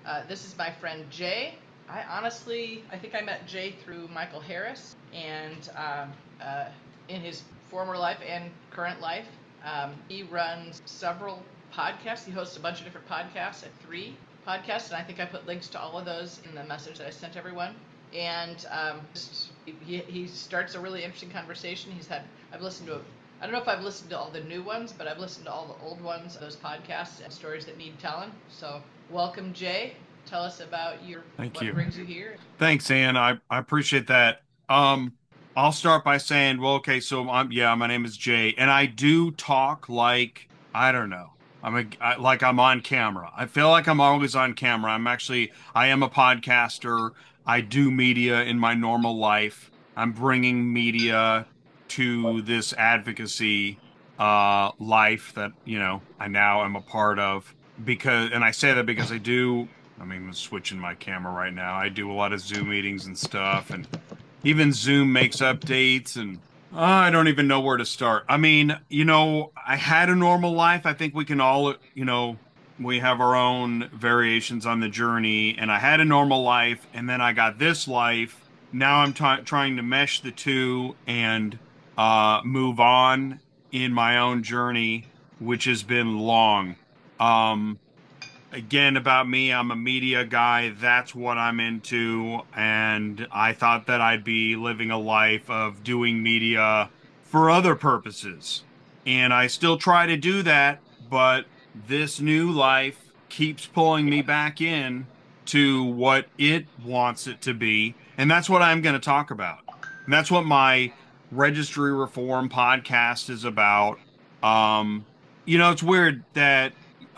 This is my friend Jay. I think I met Jay through Michael Harris, and in his former life and current life, he runs several podcasts. He hosts a bunch of different podcasts at 3 podcasts, and I think I put links to all of those in the message that I sent everyone. And he starts a really interesting conversation. I've listened to I don't know if I've listened to all the new ones, but I've listened to all the old ones, those podcasts and stories that need telling. So welcome, Jay. Tell us about what brings you here. Thanks, Ann. I appreciate that. I'll start by saying, well, okay, so my name is Jay, and I do talk like, I don't know. Like I'm on camera. I feel like I'm always on camera. I am a podcaster. I do media in my normal life. I'm bringing media to this advocacy life that, I now am a part of and I say that because I'm switching my camera right now. I do a lot of Zoom meetings and stuff, and even Zoom makes updates, and I don't even know where to start. I had a normal life. I think we can all, we have our own variations on the journey, and I had a normal life, and then I got this life. Now I'm trying to mesh the two and move on in my own journey, which has been long. Um, Again, about me, I'm a media guy. That's what I'm into. And I thought that I'd be living a life of doing media for other purposes. And I still try to do that, but this new life keeps pulling me back in to what it wants it to be. And that's what I'm going to talk about. And that's what my registry reform podcast is about. Um, it's weird that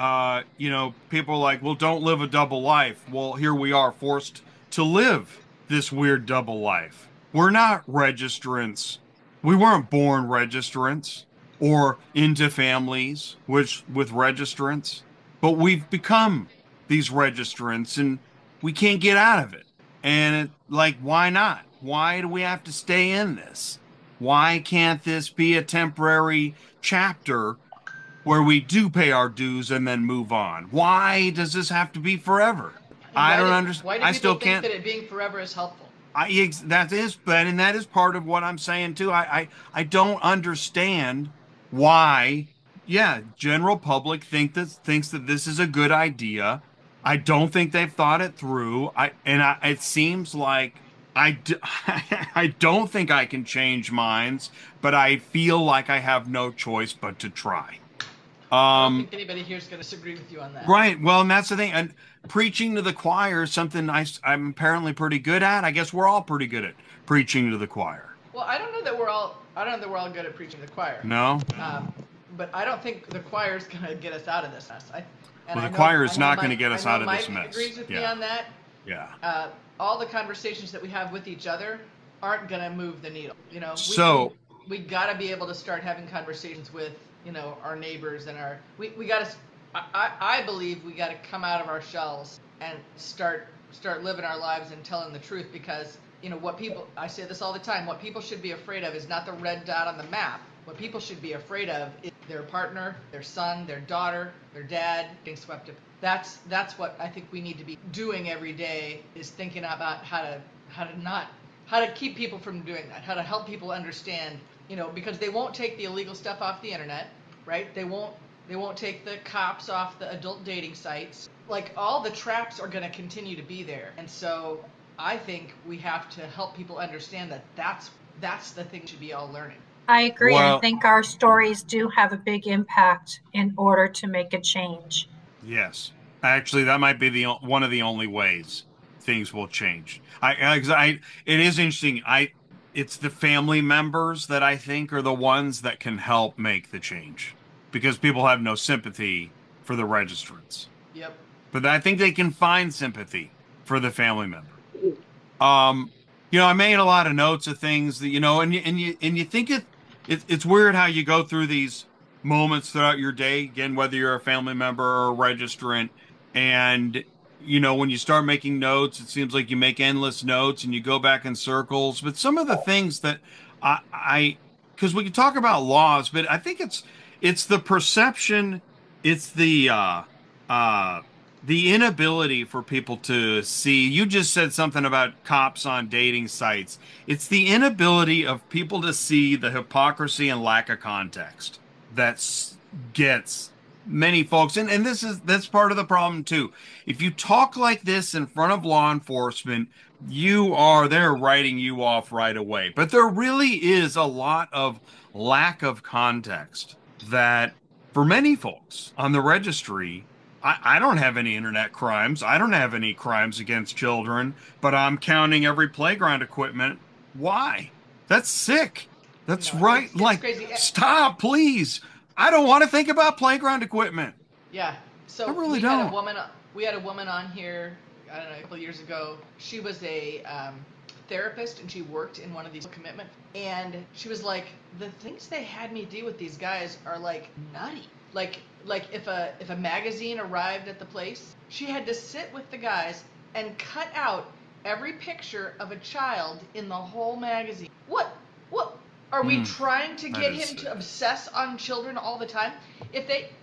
people are like, well, don't live a double life. Well, here we are forced to live this weird double life. We're not registrants. We weren't born registrants or into families with registrants, but we've become these registrants and we can't get out of it. And why not? Why do we have to stay in this? Why can't this be a temporary chapter where we do pay our dues and then move on? Why does this have to be forever? And I don't understand. why do I people still think can't. that it being forever is helpful? That is part of what I'm saying too. I don't understand why. Yeah, general public thinks that this is a good idea. I don't think they've thought it through. It seems like I don't think I can change minds, but I feel like I have no choice but to try. I don't Um, think anybody here is going to disagree with you on that. right. Well, and that's the thing. And preaching to the choir is something I'm apparently pretty good at. I guess we're all pretty good at preaching to the choir. Well, I don't know that we're all. I don't know that we're all good at preaching to the choir. No? But I don't think the choir is going to get us out of this mess. Well, the choir is not going to get us out of Mike this mess. agrees with me on that. Yeah. All the conversations that we have with each other aren't going to move the needle. We got to be able to start having conversations with our neighbors and we got to. I believe we got to come out of our shells and start living our lives and telling the truth, because I say this all the time, what people should be afraid of is not the red dot on the map. What people should be afraid of is their partner, their son, their daughter, their dad getting swept up. That's what I think we need to be doing every day, is thinking about how to keep people from doing that, how to help people understand, because they won't take the illegal stuff off the internet, right? They won't take the cops off the adult dating sites. Like, all the traps are going to continue to be there. And so I think we have to help people understand that that's the thing we should be all learning. I agree. Well, I think our stories do have a big impact in order to make a change. yes. Actually, that might be one of the only ways things will change. It is interesting. It's the family members that I think are the ones that can help make the change, because people have no sympathy for the registrants. Yep. But I think they can find sympathy for the family member. I made a lot of notes of things that, and you think it's weird how you go through these moments throughout your day, again, whether you're a family member or a registrant, and when you start making notes, it seems like you make endless notes and you go back in circles. But some of the things that because we can talk about laws, but I think it's the perception, it's the the inability for people to see, you just said something about cops on dating sites. It's the inability of people to see the hypocrisy and lack of context that gets many folks. And that's part of the problem too. If you talk like this in front of law enforcement, they're writing you off right away. But there really is a lot of lack of context that for many folks on the registry, I don't have any internet crimes. I don't have any crimes against children, but I'm counting every playground equipment. Why? That's sick. That's right. It's crazy. Stop, please. I don't want to think about playground equipment. Yeah. So I really don't. We had a woman on here, I don't know, a couple of years ago. She was a therapist, and she worked in one of these commitment. And she was like, the things they had me do with these guys are like nutty. Like if a magazine arrived at the place, she had to sit with the guys and cut out every picture of a child in the whole magazine. What are we trying to get him to obsess on children all the time? If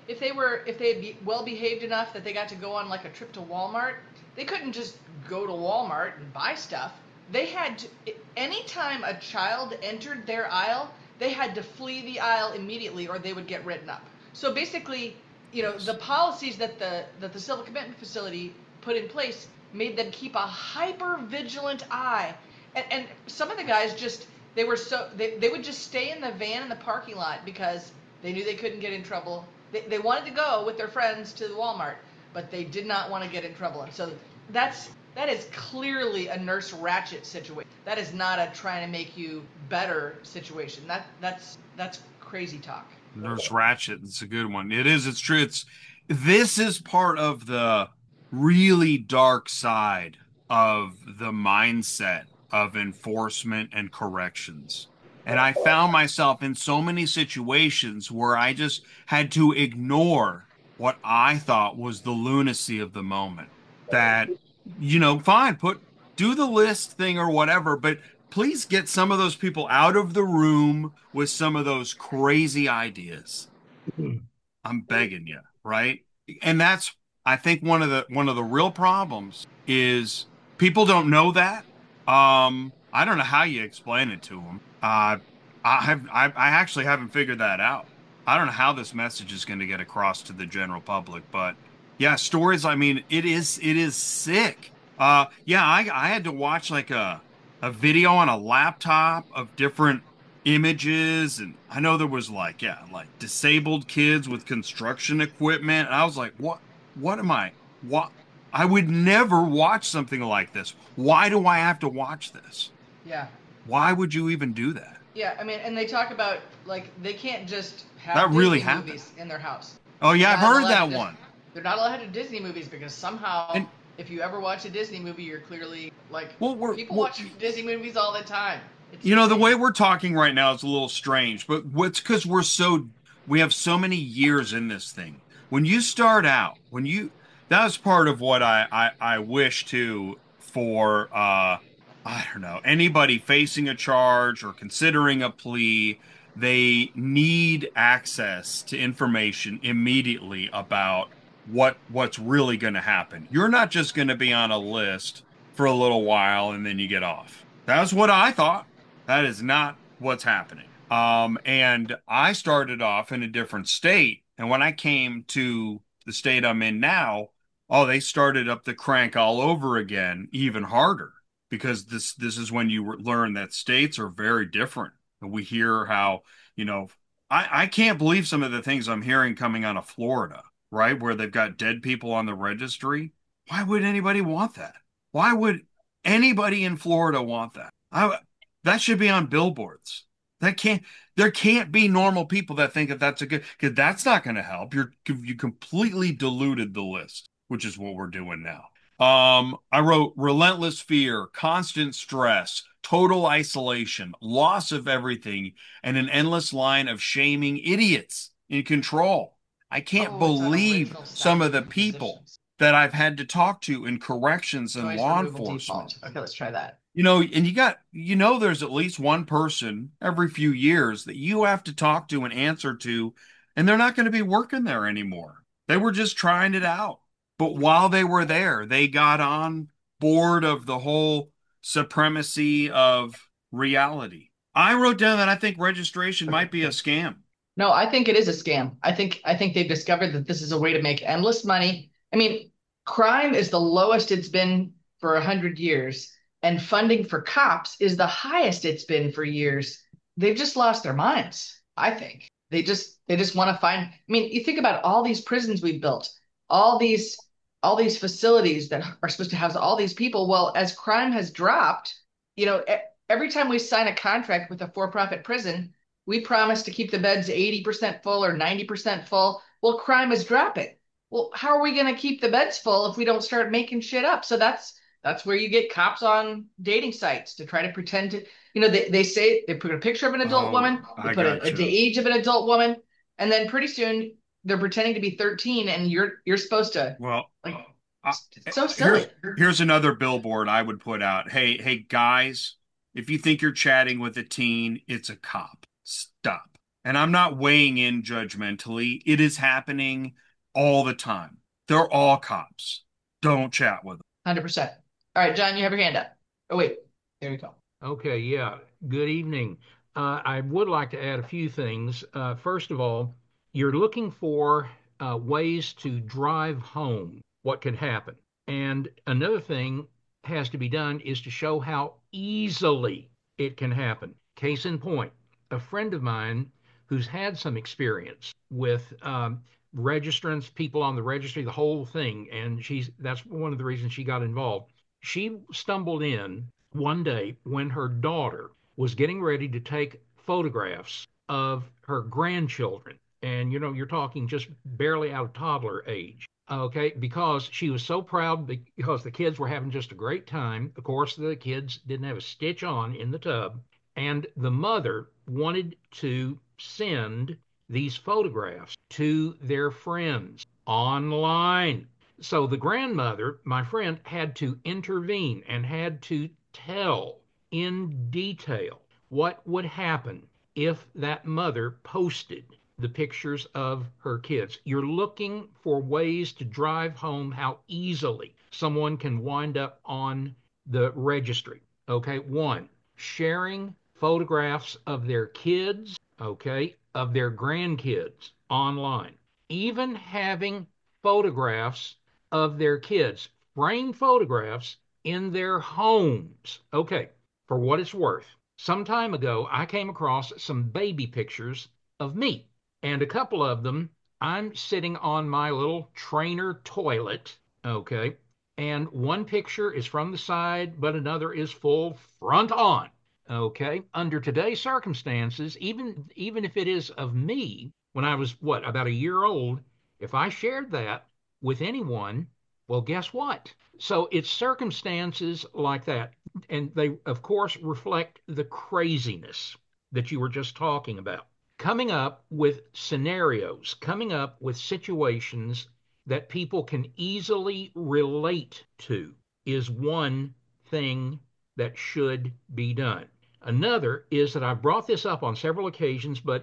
they'd be well behaved enough that they got to go on like a trip to Walmart, they couldn't just go to Walmart and buy stuff. They had to, anytime a child entered their aisle, they had to flee the aisle immediately or they would get written up. So basically, the policies that the civil commitment facility put in place made them keep a hyper vigilant eye. And some of the guys they would just stay in the van in the parking lot because they knew they couldn't get in trouble. They wanted to go with their friends to the Walmart, but they did not want to get in trouble. And so that is clearly a Nurse Ratched situation. That is not a trying to make you better situation. That's crazy talk. Nurse Ratched, it's a good one. It is, it's true. This is part of the really dark side of the mindset of enforcement and corrections. And I found myself in so many situations where I just had to ignore what I thought was the lunacy of the moment. That, fine, do the list thing or whatever, but please get some of those people out of the room with some of those crazy ideas. I'm begging you, right? And that's, I think, one of the real problems is people don't know that. I don't know how you explain it to them. I actually haven't figured that out. I don't know how this message is going to get across to the general public, but yeah, stories. I mean, it is sick. Yeah, I had to watch like a video on a laptop of different images, and I know there was like disabled kids with construction equipment, and I was like, what am I? What? I would never watch something like this. Why do I have to watch this? Yeah. Why would you even do that? Yeah, I mean, and they talk about like they can't just have that Disney really movies in their house. Oh yeah, I've heard that one. They're not allowed to do Disney movies because somehow, if you ever watch a Disney movie, you're clearly like, people watch Disney movies all the time. The way we're talking right now is a little strange, but what's because we have so many years in this thing. When you start out, that was part of what I wish to for I don't know, anybody facing a charge or considering a plea. They need access to information immediately about what's really going to happen. You're not just going to be on a list for a little while and then you get off. That's what I thought. That is not what's happening. And I started off in a different state, and when I came to the state I'm in now, they started up the crank all over again, even harder, because this is when you learn that states are very different. And we hear how, I can't believe some of the things I'm hearing coming out of Florida, right? Where they've got dead people on the registry. Why would anybody want that? Why would anybody in Florida want that? That should be on billboards. There can't be normal people that think that that's because that's not going to help. You completely diluted the list, which is what we're doing now. I wrote relentless fear, constant stress, total isolation, loss of everything, and an endless line of shaming idiots in control. I can't believe some of the people that I've had to talk to in corrections and law enforcement. Okay, let's try that. And there's at least one person every few years that you have to talk to and answer to, and they're not going to be working there anymore. They were just trying it out. But while they were there, they got on board of the whole supremacy of reality. I wrote down that I think registration might be a scam. No, I think it is a scam. I think they've discovered that this is a way to make endless money. I mean, crime is the lowest it's been for 100 years, and funding for cops is the highest it's been for years. They've just lost their minds, I think. They just want to find. I mean, you think about all these prisons we've built, all these facilities that are supposed to house all these people. Well, as crime has dropped, every time we sign a contract with a for-profit prison, we promise to keep the beds 80% full or 90% full. Well, crime is dropping. Well, how are we going to keep the beds full if we don't start making shit up? So that's where you get cops on dating sites to try to pretend to, they say they put a picture of an adult Oh, woman, they I put got the you. age of an adult woman, and then pretty soon they're pretending to be 13 and you're supposed to Well, like uh, it's so here's silly. here's another billboard I would put out. Hey guys, if you think you're chatting with a teen, it's a cop. Stop. And I'm not weighing in judgmentally. It is happening all the time. They're all cops. Don't chat with them. 100%. All right, John, you have your hand up. Oh wait, there we go. Okay, yeah. Good evening. I would like to add a few things. First of all, you're looking for ways to drive home what could happen. And another thing has to be done is to show how easily it can happen. Case in point, a friend of mine who's had some experience with registrants, people on the registry, the whole thing, and that's one of the reasons she got involved. She stumbled in one day when her daughter was getting ready to take photographs of her grandchildren. And you're talking just barely out of toddler age. Okay, because she was so proud because the kids were having just a great time. Of course, the kids didn't have a stitch on in the tub. And the mother wanted to send these photographs to their friends online. So the grandmother, my friend, had to intervene and had to tell in detail what would happen if that mother posted the pictures of her kids. You're looking for ways to drive home how easily someone can wind up on the registry. Okay, one, sharing photographs of their kids, okay, of their grandkids online, even having photographs of their kids, framed photographs in their homes. Okay, for what it's worth, some time ago, I came across some baby pictures of me, and a couple of them, I'm sitting on my little trainer toilet, okay, and one picture is from the side, but another is full front on. Okay, under today's circumstances, even if it is of me when I was about a year old, if I shared that with anyone, well, guess what? So it's circumstances like that, and they of course reflect the craziness that you were just talking about. Coming up with scenarios, coming up with situations that people can easily relate to is one thing that should be done. Another is that I've brought this up on several occasions, but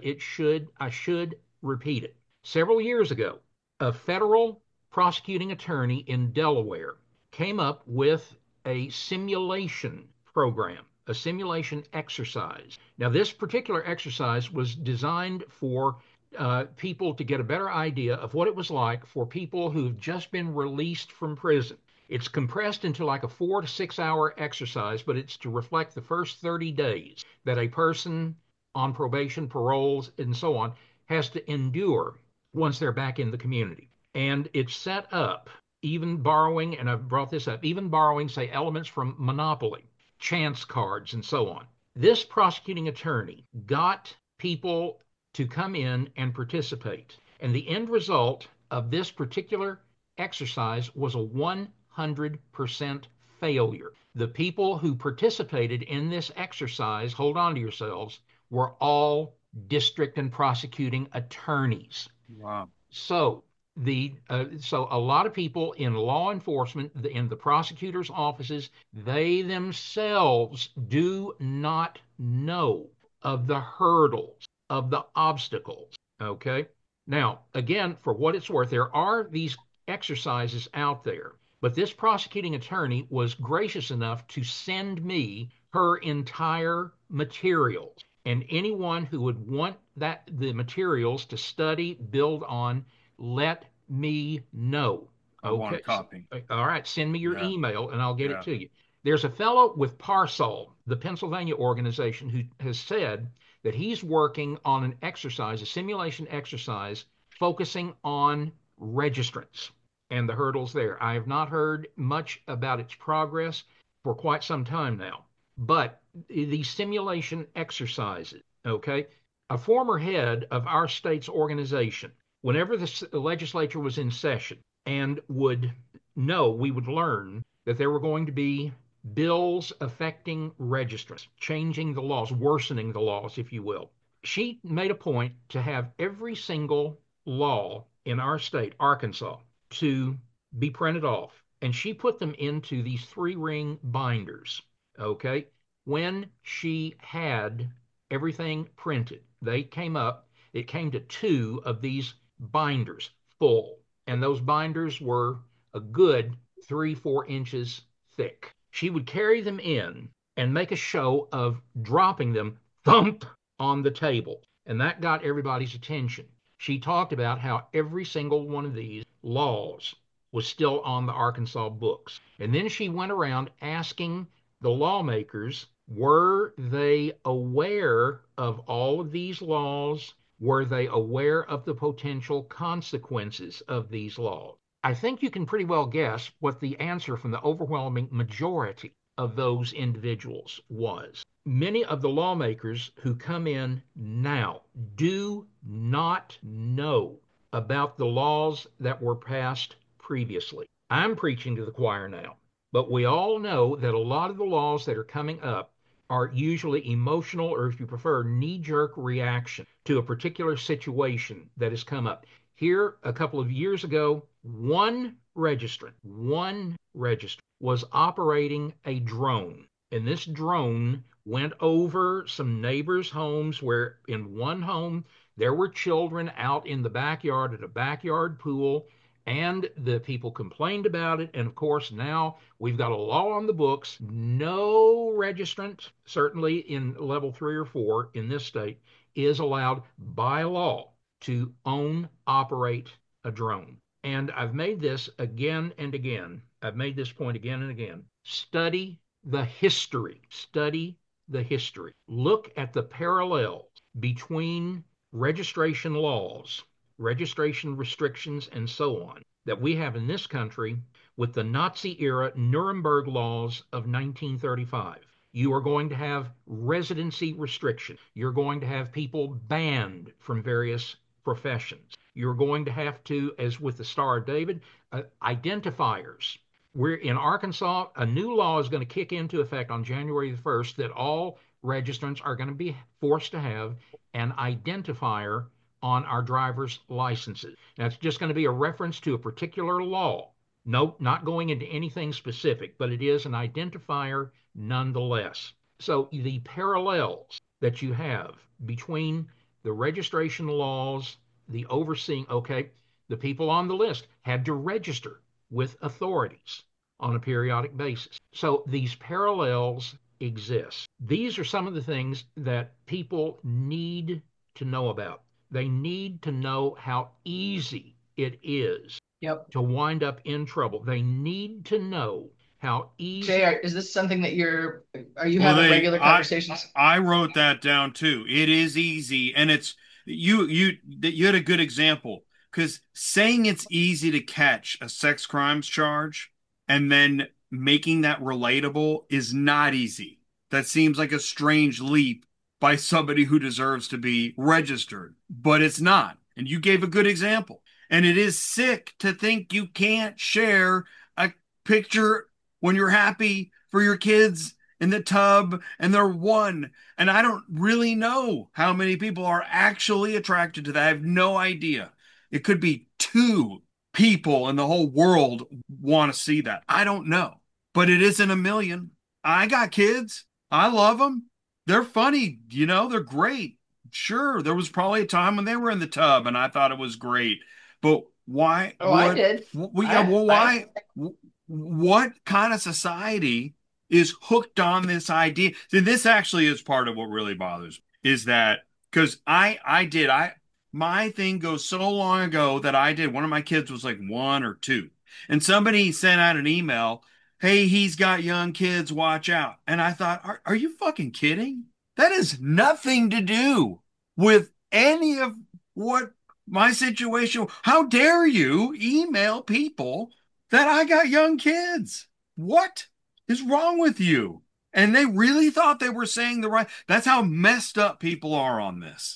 I should repeat it. Several years ago, a federal prosecuting attorney in Delaware came up with a simulation program, a simulation exercise. Now, this particular exercise was designed for people to get a better idea of what it was like for people who've just been released from prison. It's compressed into like a 4 to 6 hour exercise, but it's to reflect the first 30 days that a person on probation, paroles, and so on has to endure once they're back in the community. And it's set up, even borrowing, and I've brought this up, even borrowing, say, elements from Monopoly, chance cards, and so on. This prosecuting attorney got people to come in and participate. And the end result of this particular exercise was a 100% failure. The people who participated in this exercise, hold on to yourselves, were all district and prosecuting attorneys. Wow. So a lot of people in law enforcement, in the prosecutor's offices, they themselves do not know of the hurdles, of the obstacles. Okay. Now, again, for what it's worth, there are these exercises out there. But this prosecuting attorney was gracious enough to send me her entire materials. And anyone who would want the materials to study, build on, let me know. I want a copy. All right, send me your email and I'll get it Yeah. to you. There's a fellow with Parsol, the Pennsylvania organization, who has said that he's working on an exercise, a simulation exercise, focusing on registrants and the hurdles there. I have not heard much about its progress for quite some time now. But these simulation exercises, okay? A former head of our state's organization, whenever the legislature was in session and would know, we would learn that there were going to be bills affecting registrants, changing the laws, worsening the laws, if you will. She made a point to have every single law in our state, Arkansas, to be printed off. And she put them into these 3-ring binders. Okay. When she had everything printed, it came to 2 of these binders full. And those binders were a good 3-4 inches thick. She would carry them in and make a show of dropping them thump on the table. And that got everybody's attention. She talked about how every single one of these laws was still on the Arkansas books. And then she went around asking the lawmakers, were they aware of all of these laws? Were they aware of the potential consequences of these laws? I think you can pretty well guess what the answer from the overwhelming majority of those individuals was. Many of the lawmakers who come in now do not know about the laws that were passed previously. I'm preaching to the choir now, but we all know that a lot of the laws that are coming up are usually emotional, or if you prefer, knee-jerk reaction to a particular situation that has come up. Here, a couple of years ago, one registrant was operating a drone. And this drone went over some neighbors' homes where in one home there were children out in the backyard at a backyard pool, and the people complained about it. And of course, now we've got a law on the books. No registrant, certainly in level 3 or 4 in this state, is allowed by law to own, operate a drone. And I've made this again and again. I've made this point again and again. Study the history. Study the history. Look at the parallels between registration laws, registration restrictions, and so on that we have in this country with the Nazi era Nuremberg laws of 1935. You are going to have residency restrictions. You're going to have people banned from various professions. You're going to have to, as with the Star of David, identifiers. We're in Arkansas, a new law is going to kick into effect on January the 1st that all registrants are going to be forced to have an identifier on our driver's licenses. Now, it's just going to be a reference to a particular law. Nope, not going into anything specific, but it is an identifier nonetheless. So the parallels that you have between the registration laws, the overseeing, okay, the people on the list had to register with authorities on a periodic basis. So these parallels exist. These are some of the things that people need to know about. They need to know how easy it is to wind up in trouble. They need to know how easy. JR, is this something that are you having regular conversations? I wrote that down too. It is easy, and it's you had a good example, because saying it's easy to catch a sex crimes charge and then making that relatable is not easy. That seems like a strange leap by somebody who deserves to be registered, but it's not. And you gave a good example. And it is sick to think you can't share a picture when you're happy for your kids in the tub and they're one. And I don't really know how many people are actually attracted to that. I have no idea. It could be 2 people in the whole world want to see that. I don't know, but it isn't a million. I got kids. I love them. They're funny. They're great. Sure, there was probably a time when they were in the tub and I thought it was great. But Why Oh, I did. yeah, well, I why what kind of society is hooked on this idea? And this actually is part of what really bothers me is that because my thing goes so long ago that I did one of my kids was like 1 or 2 and somebody sent out an email, hey, he's got young kids, watch out. And I thought, are you fucking kidding? That has nothing to do with any of what my situation. How dare you email people that I got young kids? What is wrong with you? And they really thought they were saying the right. That's how messed up people are on this.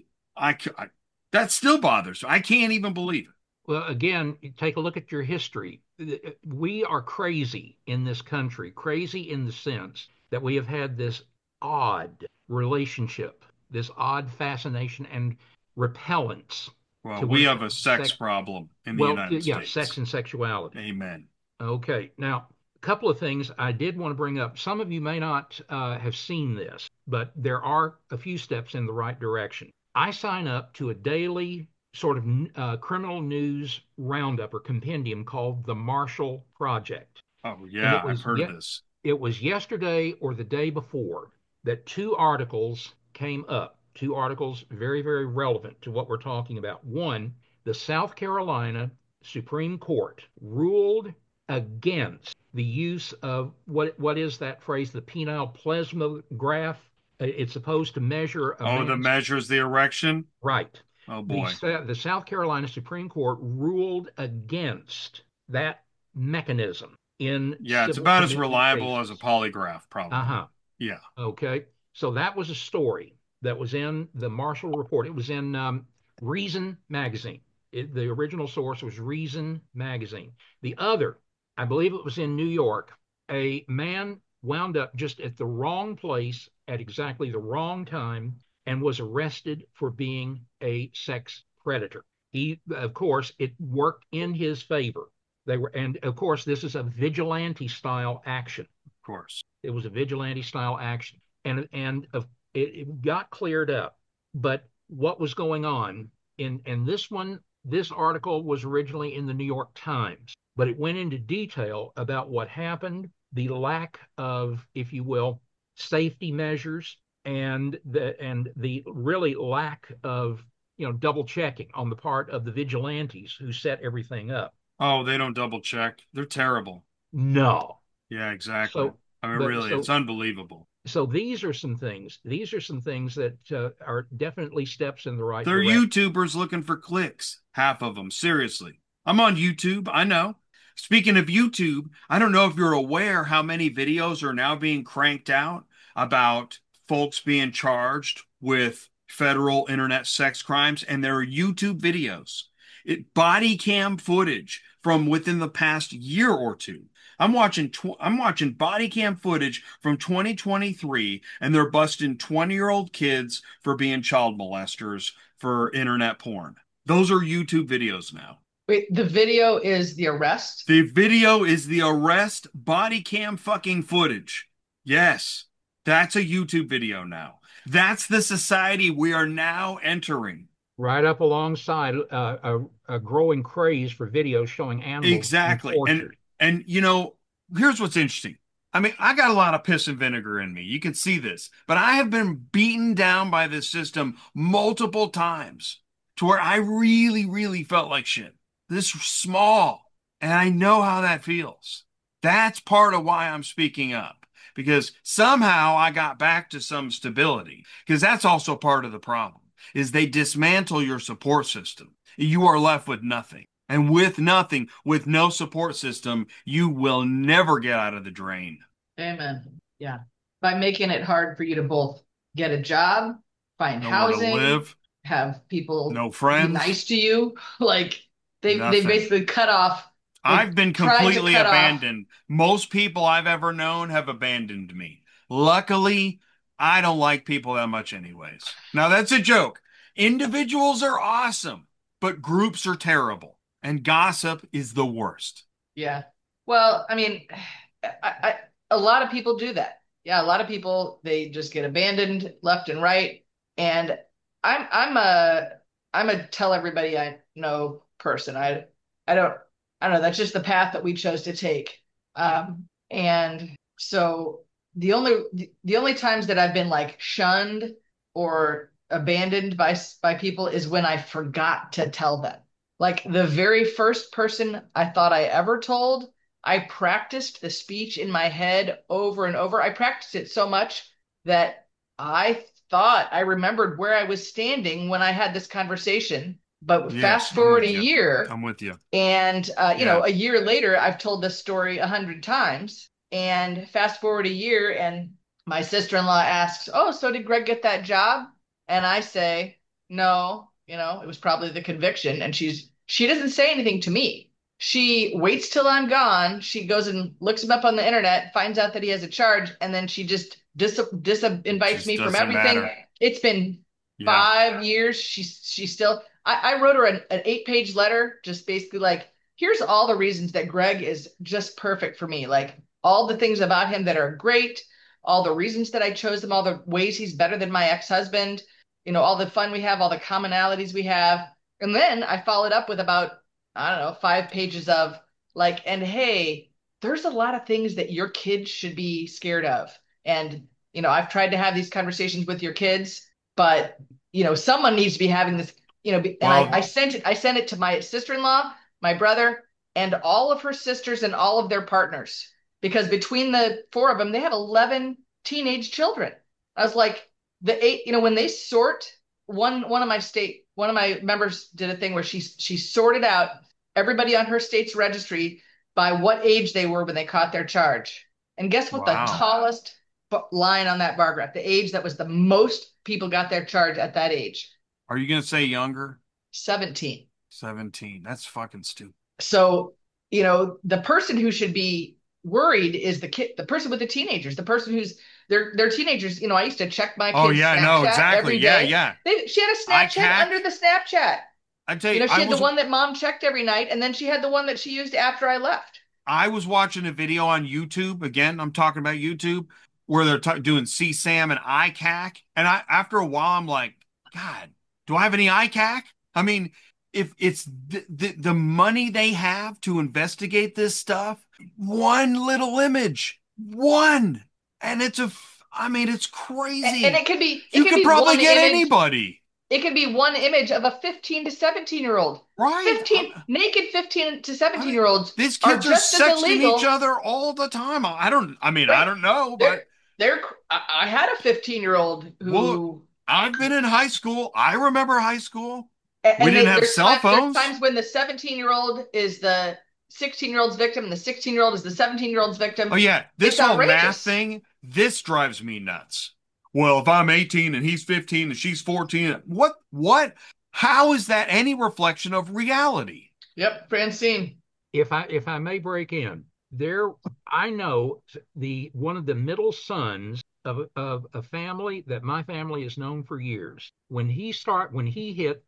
I that still bothers me. I can't even believe it. Well, again, take a look at your history. We are crazy in this country, crazy in the sense that we have had this odd relationship, this odd fascination and repellence Well, to we women. have a sex problem in the Well, United yeah, sex States. and sexuality. Amen. Okay, now a couple of things I did want to bring up. Some of you may not have seen this, but there are a few steps in the right direction. I sign up to a daily sort of criminal news roundup or compendium called the Marshall Project, Oh, and yeah, I've heard of this. it was yesterday or the day before that two articles came up. Two articles very, very relevant to what we're talking about. One, the South Carolina Supreme Court ruled against the use of what is that phrase? The penile plasmograph. It's supposed to measure a Oh, the man's measures the erection? right. Oh The boy. the South Carolina Supreme Court ruled against that mechanism in Yeah, it's civil about as commitment reliable as a cases. polygraph, probably. Uh-huh. Yeah, Okay. So that was a story that was in the Marshall Report. It was in Reason Magazine. The original source was Reason Magazine. The other, I believe it was in New York, a man wound up just at the wrong place at exactly the wrong time and was arrested for being a sex predator. He, of course, it worked in his favor. And of course, this is a vigilante style action. of course. It was a vigilante style action, it got cleared up. But what was going on in this one? This article was originally in the New York Times, but it went into detail about what happened, the lack of, if you will, safety measures, and the really lack of double checking on the part of the vigilantes who set everything up. Oh, they don't double check. They're terrible. No. Yeah, exactly. So, I mean, but really, it's so unbelievable. so these are some things. These are some things that are definitely steps in the right They're direction. YouTubers looking for clicks. Half of them, seriously. I'm on YouTube. I know. Speaking of YouTube, I don't know if you're aware how many videos are now being cranked out about folks being charged with federal internet sex crimes, and there are YouTube videos, body cam footage from within the past year or two. I'm watching body cam footage from 2023, and they're busting 20-year-old kids for being child molesters for internet porn. Those are YouTube videos now. Wait, the video is the arrest? The video is the arrest body cam fucking footage. Yes, that's a YouTube video now. That's the society we are now entering. Right up alongside a growing craze for videos showing animals being Exactly. And tortured. and here's what's interesting. I mean, I got a lot of piss and vinegar in me. You can see this, but I have been beaten down by this system multiple times to where I really, really felt like shit. This small, and I know how that feels. That's part of why I'm speaking up because somehow I got back to some stability because that's also part of the problem is they dismantle your support system. You are left with nothing. And with nothing, with no support system, you will never get out of the drain. Amen. Yeah. By making it hard for you to both get a job, find Nowhere to housing, live, have people no be friends, nice to you. Like they nothing. basically cut off, I've been tried to completely cut off. abandoned. Most people I've ever known have abandoned me. Luckily, I don't like people that much, anyways. Now, that's a joke. Individuals are awesome, but groups are terrible. And gossip is the worst. Yeah. Well, I mean, a lot of people do that. Yeah, a lot of people they just get abandoned left and right. And I'm a tell everybody I know person. I don't I don't know. That's just the path that we chose to take. And so the only times that I've been like shunned or abandoned by people is when I forgot to tell them. Like the very first person I thought I ever told, I practiced the speech in my head over and over. I practiced it so much that I thought I remembered where I was standing when I had this conversation. But fast Yes, I'm forward with a you. year, I'm with you. and Yeah. a year later, I've told this story 100 times. And fast forward a year, and my sister-in-law asks, "Oh, so did Greg get that job?" And I say, "No, it was probably the conviction." And she doesn't say anything to me. She waits till I'm gone. She goes and looks him up on the internet, finds out that he has a charge, and then she just It invites just me from doesn't everything. matter. It's been Yeah. 5 years. She's still. I wrote her an 8-page letter, just basically like, here's all the reasons that Greg is just perfect for me. Like all the things about him that are great, all the reasons that I chose him, all the ways he's better than my ex-husband, all the fun we have, all the commonalities we have. And then I followed up with about, I don't know, 5 pages of like, and hey, there's a lot of things that your kids should be scared of. And, I've tried to have these conversations with your kids, but, someone needs to be having this, and I Well, sent it to my sister-in-law, my brother, and all of her sisters and all of their partners, because between the four of them, they have 11 teenage children. I was like, the eight, when they sort one of my members did a thing where she sorted out everybody on her state's registry by what age they were when they caught their charge. And guess what? The wow. tallest line on that bar graph, the age that was the most people got their charge at that age, Are you gonna say younger? 17. 17. That's fucking stupid. So, the person who should be worried is the person with the teenagers, the person who's they're teenagers. I used to check my Oh kids' yeah, no, Snapchat exactly. every Yeah, day. yeah. She had a Snapchat ICAC. under the Snapchat. I tell you, She had the one that mom checked every night, and then she had the one that she used after I left. I was watching a video on YouTube. Again, I'm talking about YouTube where they're doing CSAM and ICAC, and after a while I'm like, God, do I have any ICAC? I mean, if it's the money they have to investigate this stuff, one little image, one, and I mean, it's And crazy. it could be You could probably one get image. anybody, It could be one image of a 15 to 17-year old. right? 15 to 17-year olds These are kids are just as sexting each illegal, other all the time. I mean, I right? don't know, They're but they're I had a 15-year-old well, who, I've been in high school. I remember high school. We and didn't have cell there's phones. times when the 17-year-old is the 16-year-old's victim and the 16-year-old is the 17-year-old's Oh victim. yeah, this It's whole math outrageous. thing, this drives me nuts. Well, if I'm 18 and he's 15 and she's 14, what? How is that any reflection of reality? Yep, Francine. If I may break in, there I know the one of the middle sons of a family that my family has known for years. When he hit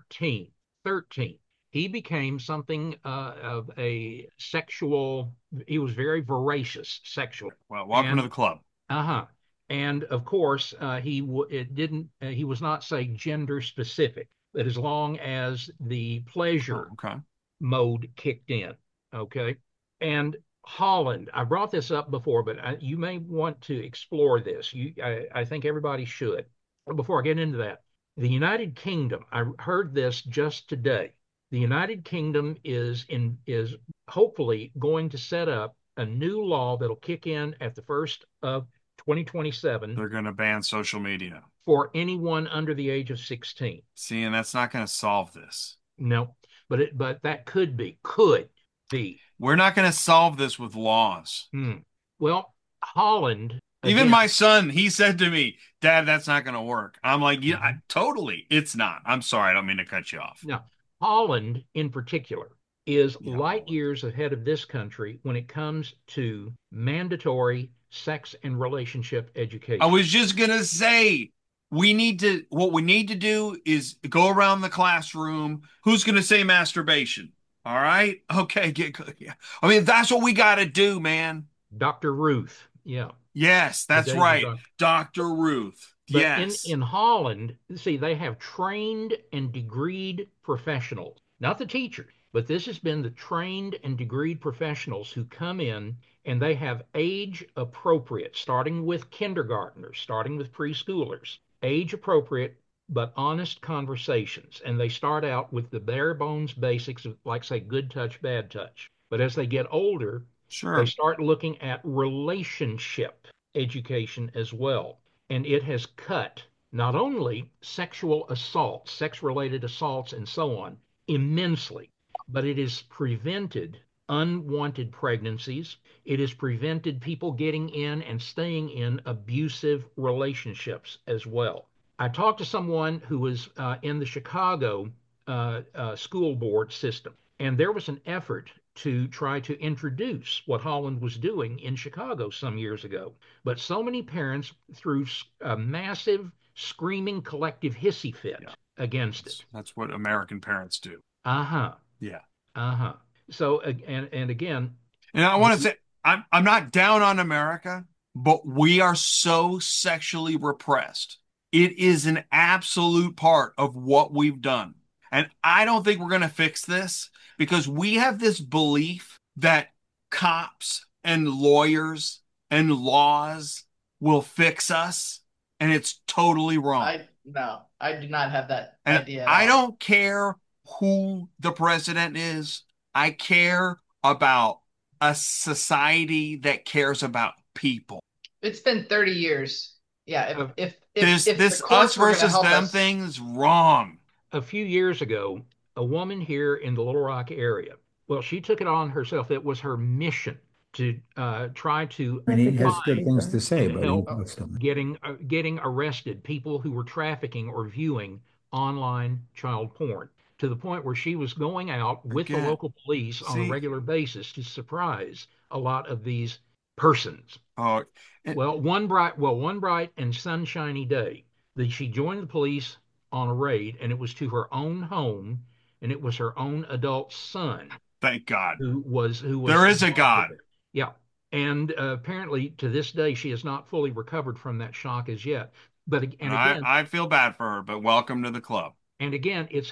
13, he became something of a sexual. He was very voracious sexually, Well, welcome to and the club. uh-huh. And of course, it didn't. He was not, say, gender specific, but as long as the Oh, pleasure okay. mode kicked in. Okay. And Holland, I brought this up before, but you may want to explore this. I think everybody should. Before I get into that, the United Kingdom, I heard this just today. The United Kingdom is hopefully going to set up a new law that'll kick in at the first of 2027 They're going to ban social media. for anyone under the age of 16. See, and that's not going to solve this. No, but that could be. We're not going to solve this with laws. Hmm. Well, Holland Even again. my son, he said to me, Dad, that's not going to work. I'm like, yeah, totally. It's not. I'm sorry. I don't mean to cut you off. Now, Holland in particular is Yeah, light years ahead of this country when it comes to mandatory sex and relationship I education. was just going to say, what we need to do is go around the classroom. Who's going to say masturbation? All right. Okay. Yeah. I mean, that's what we got to do, man. Dr. Ruth, yeah, Yes, the that's days of right. Dr. Dr. Ruth. But in Yes. in Holland, see, they have trained and degreed professionals. not the teachers, but this has been the trained and degreed professionals who come in and they have age appropriate, starting with kindergartners, starting with preschoolers, age appropriate but honest conversations. And they start out with the bare bones basics of, like, say, good touch, bad touch. But as they get older, they Sure. start looking at relationship education as well. And it has cut not only sexual assaults, sex related assaults, and so on, immensely, but it has prevented unwanted pregnancies. It has prevented people getting in and staying in abusive relationships as well. I talked to someone who was in the Chicago school board system, and there was an effort to try to introduce what Holland was doing in Chicago some years ago. But so many parents threw a massive screaming collective hissy fit Yeah. against it. That's what American parents do. Uh-huh. Yeah. Uh-huh. So and again, And I want to say, I'm not down on America, but we are so sexually repressed. It is an absolute part of what we've done. And I don't think we're going to fix this because we have this belief that cops and lawyers and laws will fix us, and it's totally wrong. I do not have that And idea at I all. don't care who the president is. I care about a society that cares about people. It's been 30 years. Yeah, a, if the This us courts were going to versus help them us, thing is wrong. a few years ago, a woman here in the Little Rock area, well, she took it on herself. It was her mission to try to And he has good find things to say, and but he help votes them. getting arrested people who were trafficking or viewing online child porn, to the point where she was going out with the Again, local police on a see, regular basis to surprise a lot of these persons. oh, and, One bright and sunshiny day, that she joined the police on a raid, and it was to her own home, and it was her own adult son thank God. who was There is a involved God. with it. Yeah, and apparently to this day she has not fully recovered from that shock as yet. But And I feel bad for her, but welcome to the club. and again, it's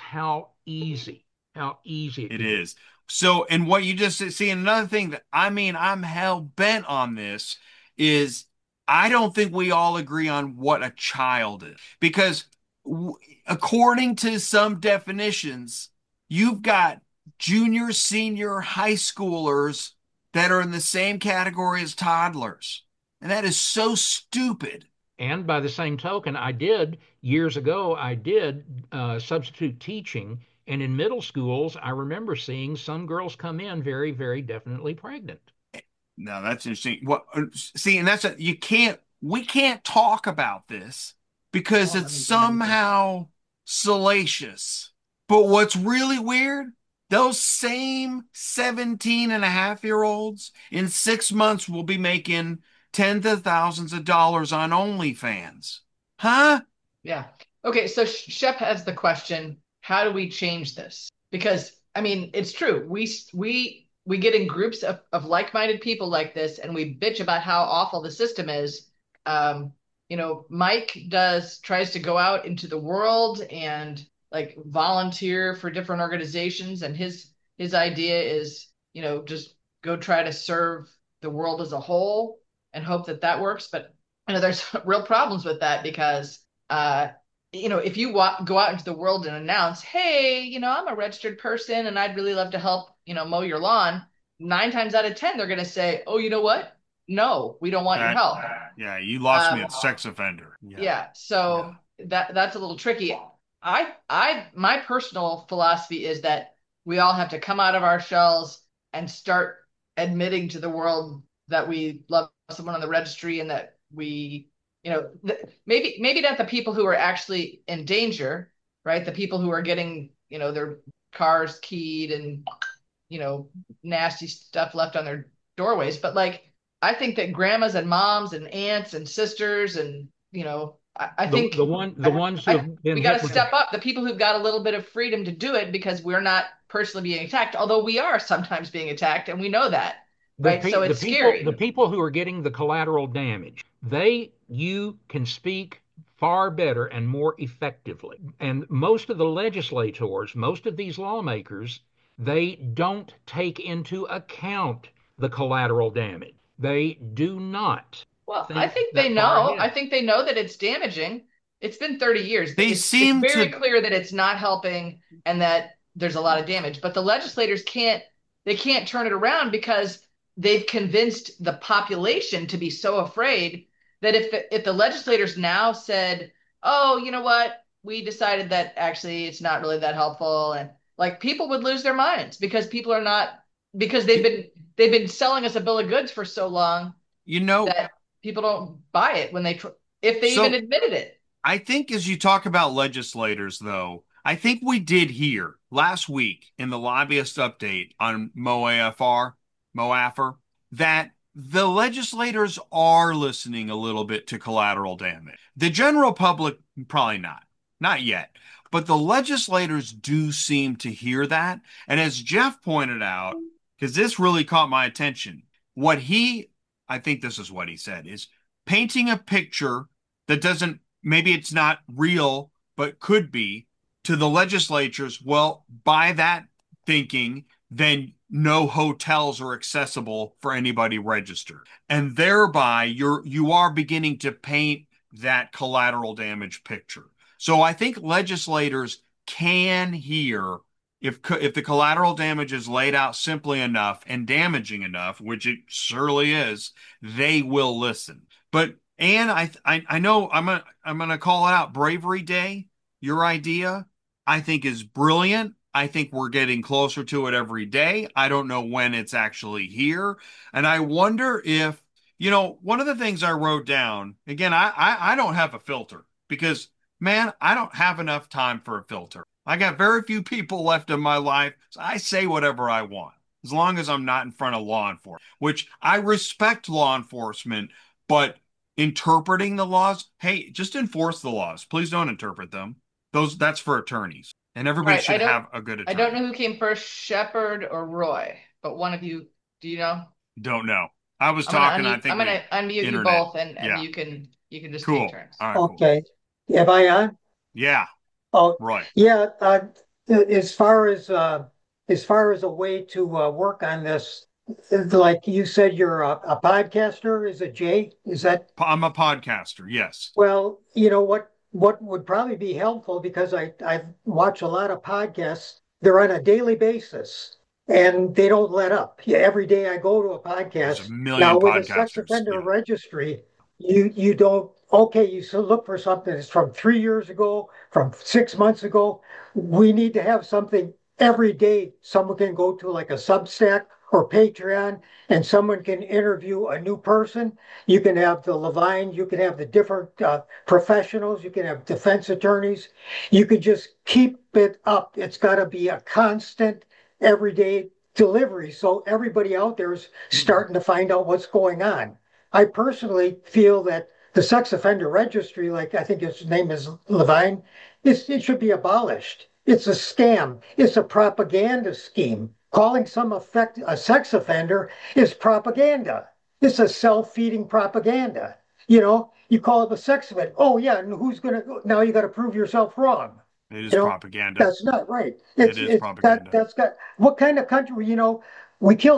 how easy it It can be. is. So, and what you just see, another thing that I'm hell bent on this is I don't think we all agree on what a child is because according to some definitions, you've got junior, senior, high schoolers that are in the same category as toddlers. And that is so stupid. And by the same token, years ago, I did substitute teaching. And in middle schools, I remember seeing some girls come in very, very definitely pregnant. Now that's interesting. What see, and we can't talk about this because Well, I it's haven't done anything. somehow salacious. But what's really weird, those same 17 and a half year olds in 6 months will be making tens of thousands of dollars on OnlyFans. Huh? Yeah. Okay, so Shep has the question, how do we change this? Because I mean, it's true. We get in groups of like-minded people like this and we bitch about how awful the system is. Um, Mike tries to go out into the world and like volunteer for different organizations, and his idea is, just go try to serve the world as a whole and hope that that works. But there's real problems with that because if you go out into the world and announce, hey, I'm a registered person and I'd really love to help, mow your lawn, 9 times out of 10, they're going to say, oh, you know what? No, we don't want your That, help. yeah, you lost me Um, at sex offender. Yeah. yeah, Yeah. so that's a little tricky. My personal philosophy is that we all have to come out of our shells and start admitting to the world that we love someone on the registry and that we, maybe not the people who are actually in danger, right? The people who are getting, their cars keyed and, nasty stuff left on their doorways, but like I think that grandmas and moms and aunts and sisters and, I think The ones who have been we got hit to with step up. The people who've got a little bit of freedom to do it because we're not personally being attacked, although we are sometimes being attacked, and we know that, right? So it's the scary. people who are getting the collateral damage, you can speak far better and more effectively. And most of the legislators, most of these lawmakers, they don't take into account the collateral damage. They do not Well, I think think they that far know. I ahead. think they know that it's damaging. It's been 30 years. They It's seem very to. clear that it's not helping and that there's a lot of damage. But the legislators can't turn it around because they've convinced the population to be so afraid that if the legislators now said, "Oh, you know what? We decided that actually it's not really that helpful," and like people would lose their minds because people are not because they've been selling us a bill of goods for so long You know, that people don't buy it if they even so admitted it. I think as you talk about legislators, though, I think we did hear last week in the lobbyist update on MOAFR, that the legislators are listening a little bit to collateral damage. The general public, probably not yet. But the legislators do seem to hear that. And as Jeff pointed out, because this really caught my attention, I think this is what he said, is painting a picture that doesn't, maybe it's not real, but could be to the legislatures. Well, by that thinking, then no hotels are accessible for anybody registered. And thereby you are beginning to paint that collateral damage picture. So I think legislators can hear if the collateral damage is laid out simply enough and damaging enough, which it surely is, they will listen. But Anne, I know I'm gonna call it out. Bravery Day, your idea, I think is brilliant. I think we're getting closer to it every day. I don't know when it's actually here, and I wonder if one of the things I wrote down again. I don't have a filter because man, I don't have enough time for a filter. I got very few people left in my life, so I say whatever I want as long as I'm not in front of law enforcement, which I respect law enforcement, but interpreting the laws, hey, just enforce the laws. Please don't interpret them. That's for attorneys. And All everybody right, should have a good I don't attorney. know who came first, Shepard or Roy, but one of you, do you know? Don't know. I was I'm gonna talking, I unmute. think I'm gonna unmute you internet. both, and Yeah. you can just take Cool. turns. All right, cool. Okay. Am I on? Yeah. Oh, Right. yeah. As far as a way to work on this, like you said, you're a podcaster. Is it Jay? Is that? I'm a podcaster. Yes. Well, you know what would probably be helpful because I watch a lot of podcasts. They're on a daily basis and they don't let up. Yeah, every day I go to a There's a podcast. million Now with a sex podcasters. offender Yeah. registry, you don't okay, you still look for something that's from 3 years ago, from 6 months ago. We need to have something every day. Someone can go to like a Substack or Patreon and someone can interview a new person. You can have the Levine, you can have the different professionals, you can have defense attorneys. You can just keep it up. It's got to be a constant, everyday delivery. So everybody out there is starting to find out what's going on. I personally feel that the sex offender registry, like I think his name is Levine, it should be abolished. It's a scam. It's a propaganda scheme. Calling a sex offender is propaganda. It's a self-feeding propaganda. You call it a sex offender. Oh yeah, and who's gonna now you got to prove yourself wrong. It is You know, propaganda. that's not right. It is It's that propaganda. that's got what kind of country, we killed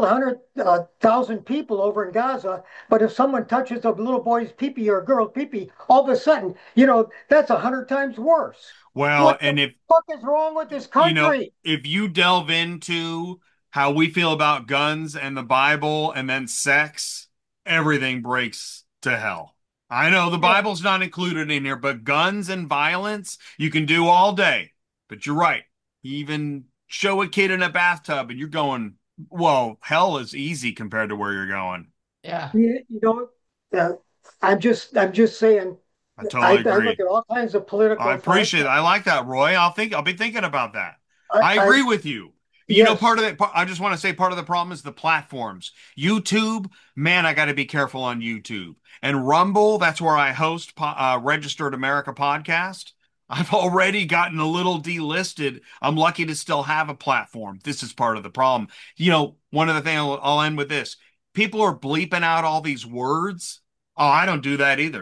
100,000 people over in Gaza, but if someone touches a little boy's peepee or a girl's peepee, all of a sudden, that's 100 times worse. Well, What the and fuck is wrong with this country? if you delve into how we feel about guns and the Bible and then sex, everything breaks to hell. I know the Yeah, Bible's not included in here, but guns and violence you can do all day. But you're right. You even show a kid in a bathtub and you're going, well, hell is easy compared to where you're going. Yeah. you know, uh, I'm just saying. I I totally look agree. at all kinds of I political appreciate it. podcasts. I like that, Roy. I'll be thinking about that. I, I I agree with you. yes, Part of it, I just want to say part of the problem is the platforms. YouTube, man, I got to be careful on YouTube. And Rumble, that's where I host Registered America podcast. I've already gotten a little delisted. I'm lucky to still have a platform. This is part of the problem. One of the things I'll end with this. People are bleeping out all these words. Oh, I don't do that either.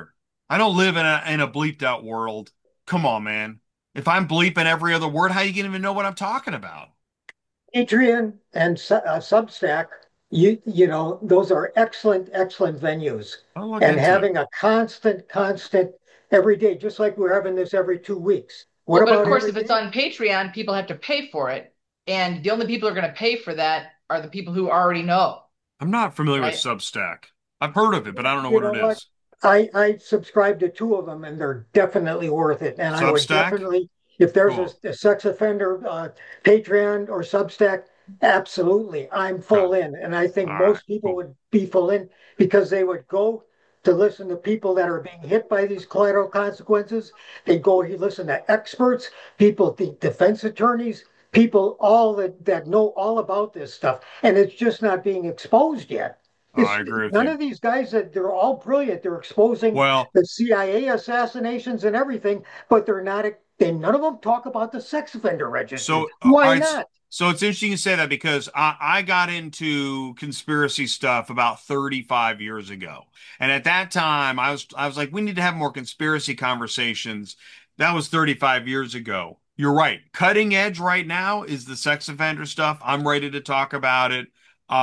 I don't live in a bleeped out world. Come on, man. If I'm bleeping every other word, how you gonna even know what I'm talking about? Patreon and Substack, you know, those are excellent venues. I'll look And into it. having a constant every day, just like we're having this every 2 weeks. What Well, but of about course, every if it's day? on Patreon, people have to pay for it. And the only people who are going to pay for that are the people who already know, I'm not familiar with right? Substack. I've heard of it, but I don't know You what know it what? is. I subscribe to two of them, and they're definitely worth it. And I would Substack? definitely, if there's Cool. a sex offender Patreon or Substack, absolutely, I'm Okay. full in. And I All think right. most people Cool. would be full in because they would go to listen to people that are being hit by these collateral consequences. They go listen to experts, people, the defense attorneys, people all that know all about this stuff, and it's just not being exposed yet. It's I agree with none you. of these guys that they're all brilliant. They're exposing Well, the CIA assassinations and everything, but they're not. They none of them talk about the sex offender registry. so all Why right. not? So it's interesting you say that because I got into conspiracy stuff about 35 years ago. And at that time I was like, we need to have more conspiracy conversations. That was 35 years ago. You're right. Cutting edge right now is the sex offender stuff. I'm ready to talk about it.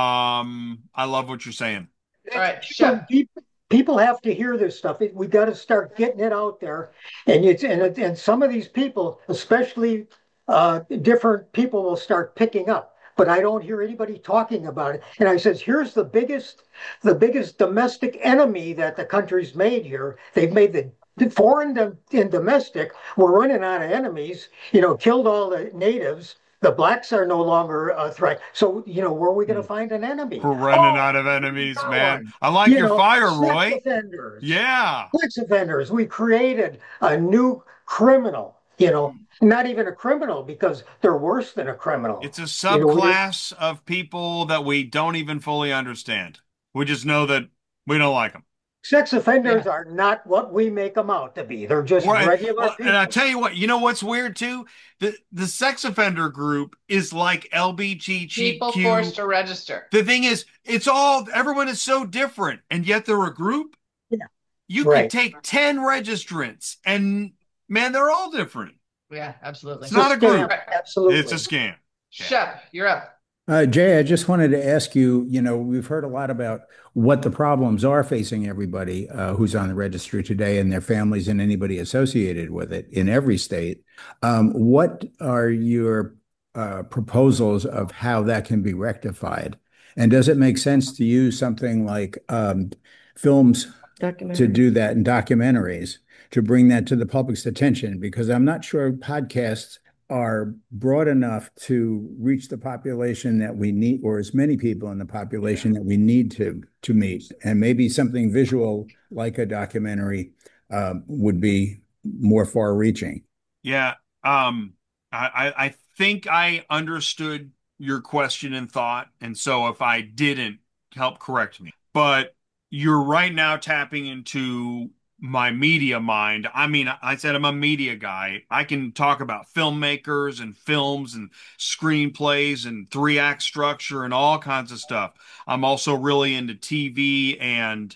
I love what you're saying. All right, People, Shep. people have to hear this stuff. We got to start getting it out there. And some of these people, especially different people, will start picking up. But I don't hear anybody talking about it. And I says, here's the biggest domestic enemy that the country's made here. They've made the foreign and domestic. We're running out of enemies. You know, killed all the natives. The blacks are no longer a threat. So, you know, where are we going to find an enemy? We're running Oh, out of we enemies, found man. one. I like You your know, fire, sex Roy. offenders. Yeah. Sex offenders. We created a new criminal, you know, not even a criminal because they're worse than a criminal. It's a You know, subclass of people that we don't even fully understand. We just know that we don't like them. sex offenders Yeah. are not what we make them out to be. They're just Right. regular Well, and I people. tell you what, you know what's weird too? The sex offender group is like People LBGTQ. forced to register. The thing is, it's all everyone is so different, and yet they're a group. Yeah, You could right. take 10 registrants, and man, they're all different. Yeah, It's absolutely. It's a not a scam. group. All right, It's a Absolutely. scam. Yeah. Shep, you're up. Jay, I just wanted to ask you, we've heard a lot about what the problems are facing everybody who's on the registry today and their families and anybody associated with it in every state. What are your proposals of how that can be rectified? And does it make sense to use something like films to do that and documentaries to bring that to the public's attention? Because I'm not sure podcasts are broad enough to reach the population that we need, or as many people in the population that we need to meet. And maybe something visual like a documentary would be more far-reaching. Yeah. I think I understood your question and thought, and so if I didn't, help correct me. But you're right now tapping into my media mind. I mean, I said I'm a media guy. I can talk about filmmakers and films and screenplays and three-act structure and all kinds of stuff. I'm also really into TV and,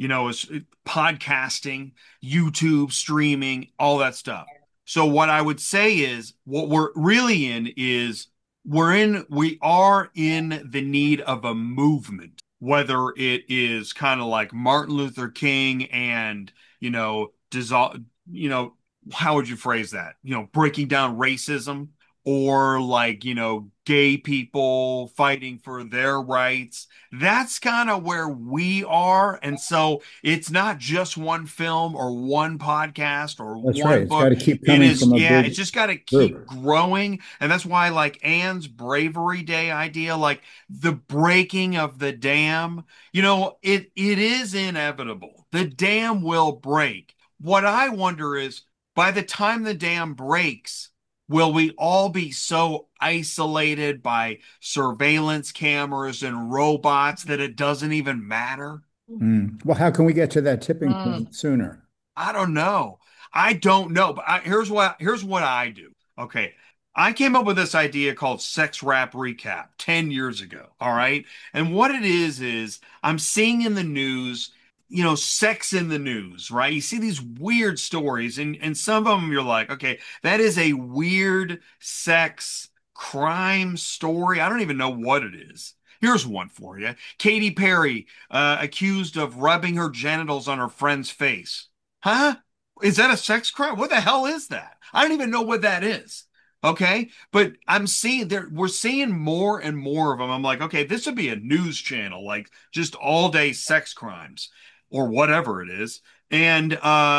podcasting, YouTube, streaming, all that stuff. So what I would say is what we're really in is we are in the need of a movement, whether it is kind of like Martin Luther King and, dissolve, how would you phrase that? Breaking down racism or like, gay people fighting for their rights. That's kind of where we are. And so it's not just one film or one podcast or That's right. one It's got book. to keep It coming is, from a yeah, big it's just got to keep group. growing. And that's why, like Anne's Bravery Day idea, like the breaking of the dam, it is inevitable. The dam will break. What I wonder is by the time the dam breaks, will we all be so isolated by surveillance cameras and robots that it doesn't even matter? Well, how can we get to that tipping Mm. point sooner? I don't know. I don't know, but here's what I do. Okay. I came up with this idea called Sex Rap Recap 10 years ago. All right. And what it is I'm seeing in the news sex in the news, right? You see these weird stories, and some of them you're like, okay, that is a weird sex crime story. I don't even know what it is. Here's one for you. Katy Perry, accused of rubbing her genitals on her friend's face. Huh? Is that a sex crime? What the hell is that? I don't even know what that is. Okay. But we're seeing more and more of them. I'm like, okay, this would be a news channel, like just all day sex crimes or whatever it is. And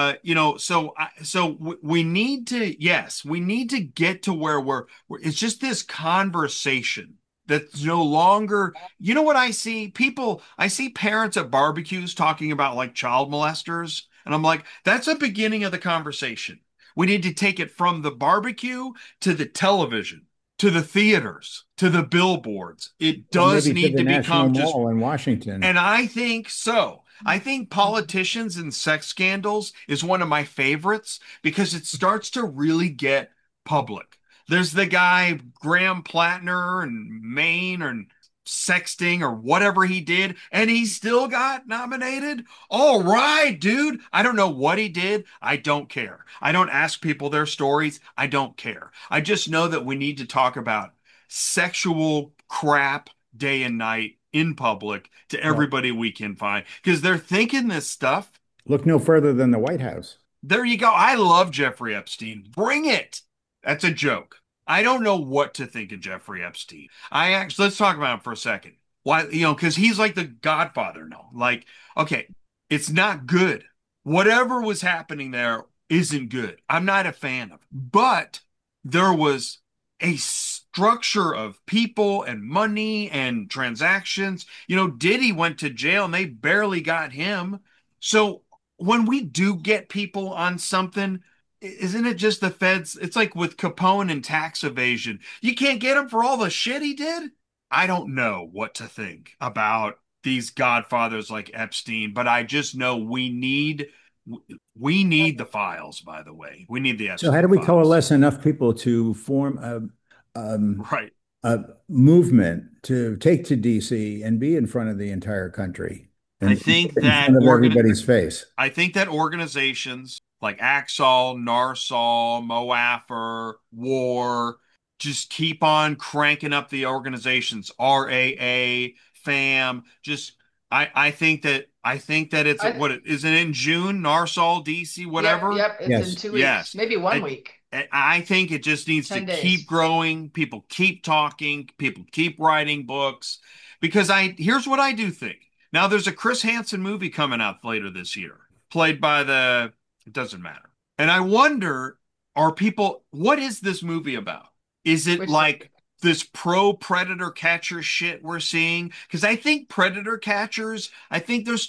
we need to, yes, we need to get to where it's just this conversation that's no longer, you know what I see? I see parents at barbecues talking about like child molesters. And I'm like, that's the beginning of the conversation. We need to take it from the barbecue to the television, to the theaters, to the billboards. It does maybe to need the to National become just, Mall in Washington. and I think so. I think politicians and sex scandals is one of my favorites because it starts to really get public. There's the guy, Graham Plattner and Maine and sexting or whatever he did, and he still got nominated. All right, dude. I don't know what he did. I don't care. I don't ask people their stories. I don't care. I just know that we need to talk about sexual crap day and night in public to everybody we can find because they're thinking this stuff. Look no further than the White House. There you go. I love Jeffrey Epstein. Bring it. That's a joke. I don't know what to think of Jeffrey Epstein. Let's talk about him for a second. Why, because he's like the godfather now. Like, okay, it's not good. Whatever was happening there isn't good. I'm not a fan of it. But there was a structure of people and money and transactions. Diddy went to jail and they barely got him. So when we do get people on something, isn't it just the feds? It's like with Capone and tax evasion. You can't get him for all the shit he did. I don't know what to think about these godfathers like Epstein, but I just know we need the files, by the way. We need the Epstein So how do we files. coalesce enough people to form Right. a movement to take to DC and be in front of the entire country? And I think in that front of everybody's face. I think that organizations like Axol, NARSOL, MOAFR, WAR, just keep on cranking up the organizations. RAA, FAM. I think that it's what isn't it in June? NARSOL, DC, whatever. Yep. It's in 2 weeks. Yes. Maybe 1 week. I think it just needs to keep growing. People keep talking. People keep writing books. Because here's what I do think. Now, there's a Chris Hansen movie coming out later this year, played by it doesn't matter. And I wonder, what is this movie about? Is it like this pro-predator catcher shit we're seeing? Because I think predator catchers, I think they've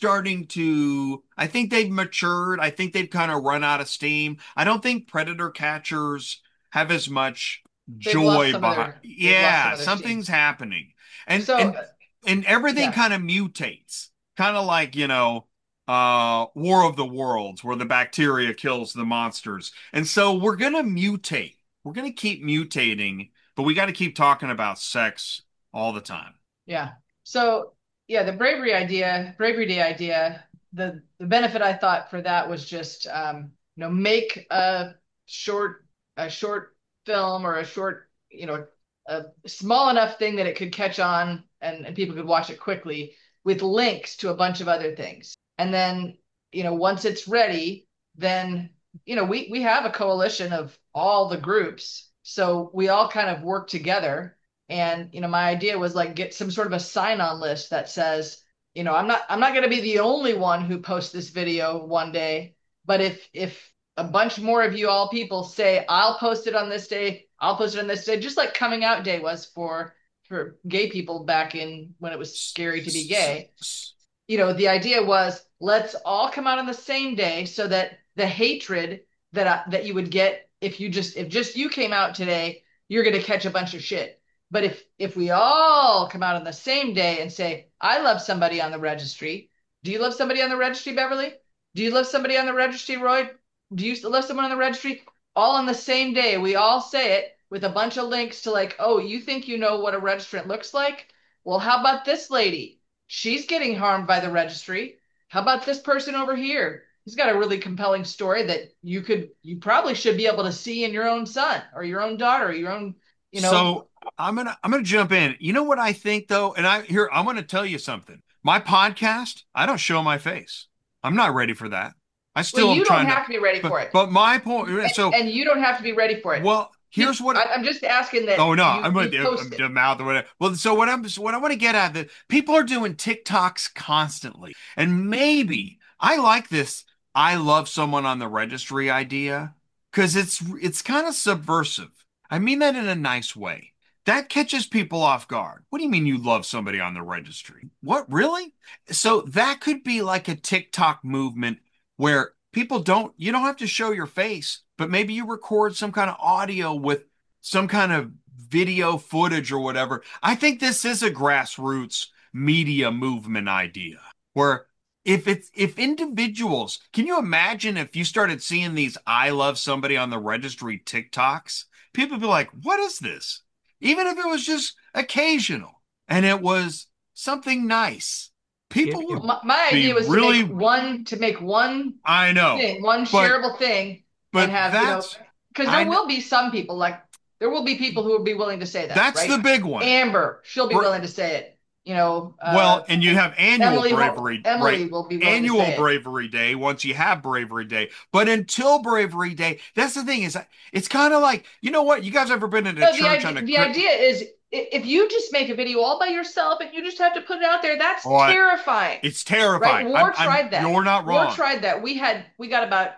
matured. I think they've kind of run out of steam. I don't think predator catchers have as much joy behind. Yeah, something's happening. And everything kind of mutates, kind of like, War of the Worlds, where the bacteria kills the monsters. And so we're going to mutate. We're going to keep mutating, but we got to keep talking about sex all the time. Yeah. So, yeah, the Bravery Day idea, the benefit I thought for that was just, make a short film or a short, a small enough thing that it could catch on and people could watch it quickly with links to a bunch of other things. And then, once it's ready, then, we have a coalition of all the groups. So we all kind of work together. And, my idea was like get some sort of a sign-on list that says, I'm not going to be the only one who posts this video one day, but if a bunch more of you all people say, I'll post it on this day, just like coming out day was for gay people back in when it was scary to be gay. The idea was let's all come out on the same day so that the hatred that you would get if just you came out today, you're going to catch a bunch of shit. But if we all come out on the same day and say, I love somebody on the registry. Do you love somebody on the registry, Beverly? Do you love somebody on the registry, Roy? Do you love someone on the registry? All on the same day, we all say it with a bunch of links to like, oh, you think you know what a registrant looks like? Well, how about this lady? She's getting harmed by the registry. how about this person over here? He's got a really compelling story that you probably should be able to see in your own son or your own daughter, or your own, you know. So I'm gonna jump in. You know what I think though, and I'm gonna tell you something. My podcast, I don't show my face. I'm not ready for that. I Well, still am you don't trying to, have to be ready for it, but my point. So and you don't have to be ready for it. well, here's what. I'm just asking that Oh no, I'm you with you. post it. The mouth or whatever. Well, so what I want to get at that people are doing TikToks constantly, and maybe I like this. I love someone on the registry idea because it's kind of subversive. I mean that in a nice way. That catches people off guard. What do you mean you love somebody on the registry? What really? So that could be like a TikTok movement where you don't have to show your face, but maybe you record some kind of audio with some kind of video footage or whatever. I think this is a grassroots media movement idea where if individuals, can you imagine if you started seeing these I love somebody on the registry TikToks? People would be like, what is this? Even if it was just occasional and it was something nice, people would My be idea was really, to make one I know, thing, one but shareable thing, but and have, that's because I there know will be some people, like there will be people who will be willing to say that, that's right? the big one. Amber, she'll be willing to say it. Well, and you have annual bravery, Emily right? will be willing to Annual say it. bravery day once you have bravery day. But until bravery day, that's the thing is it's kind of like, you know what? You guys ever been in a No, church on a the idea is if you just make a video all by yourself and you just have to put it out there, that's terrifying. It's Right? terrifying. War tried that. You're not wrong. War tried that. We got about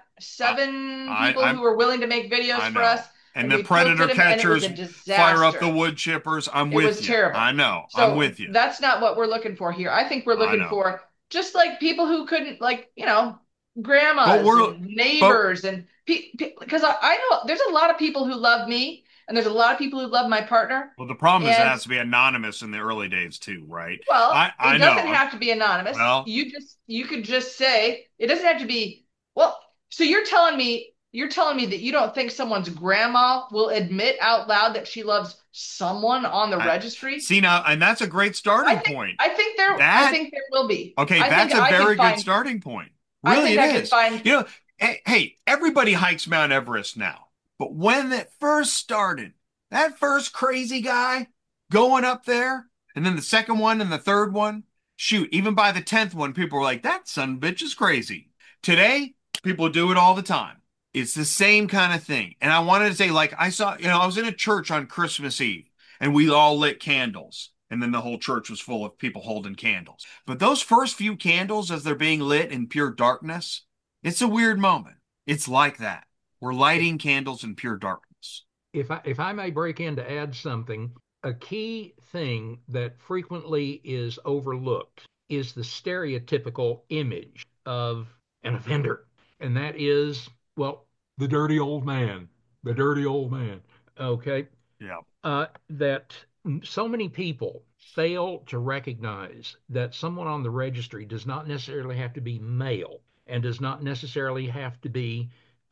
7 people who were willing to make videos for us. And the predator catchers fire up the wood chippers. I'm with you. It was terrible. I know. So I'm with you. that's not what we're looking for here. I think we're looking for just like people who couldn't, like, grandmas and neighbors, and because I know there's a lot of people who love me, and there's a lot of people who love my partner. Well, the problem is it has to be anonymous in the early days too, right? Well, it doesn't have to be anonymous. Well, you could just say it doesn't have to be. Well, so you're telling me that you don't think someone's grandma will admit out loud that she loves someone on the registry? See now, and that's a great starting point. I think there will be. Okay, that's a very good starting point. Really, it is. Hey, everybody hikes Mount Everest now. But when it first started, that first crazy guy going up there, and then the second one and the third one, shoot, even by the 10th one, people were like, that son of a bitch is crazy. Today, people do it all the time. It's the same kind of thing. And I wanted to say, like, I was in a church on Christmas Eve, and we all lit candles. And then the whole church was full of people holding candles. But those first few candles, as they're being lit in pure darkness, it's a weird moment. It's like that. We're lighting candles in pure darkness. If I may break in to add something, a key thing that frequently is overlooked is the stereotypical image of an offender. And that is, well, the dirty old man. The dirty old man. Okay? Yeah. That so many people fail to recognize that someone on the registry does not necessarily have to be male and does not necessarily have to be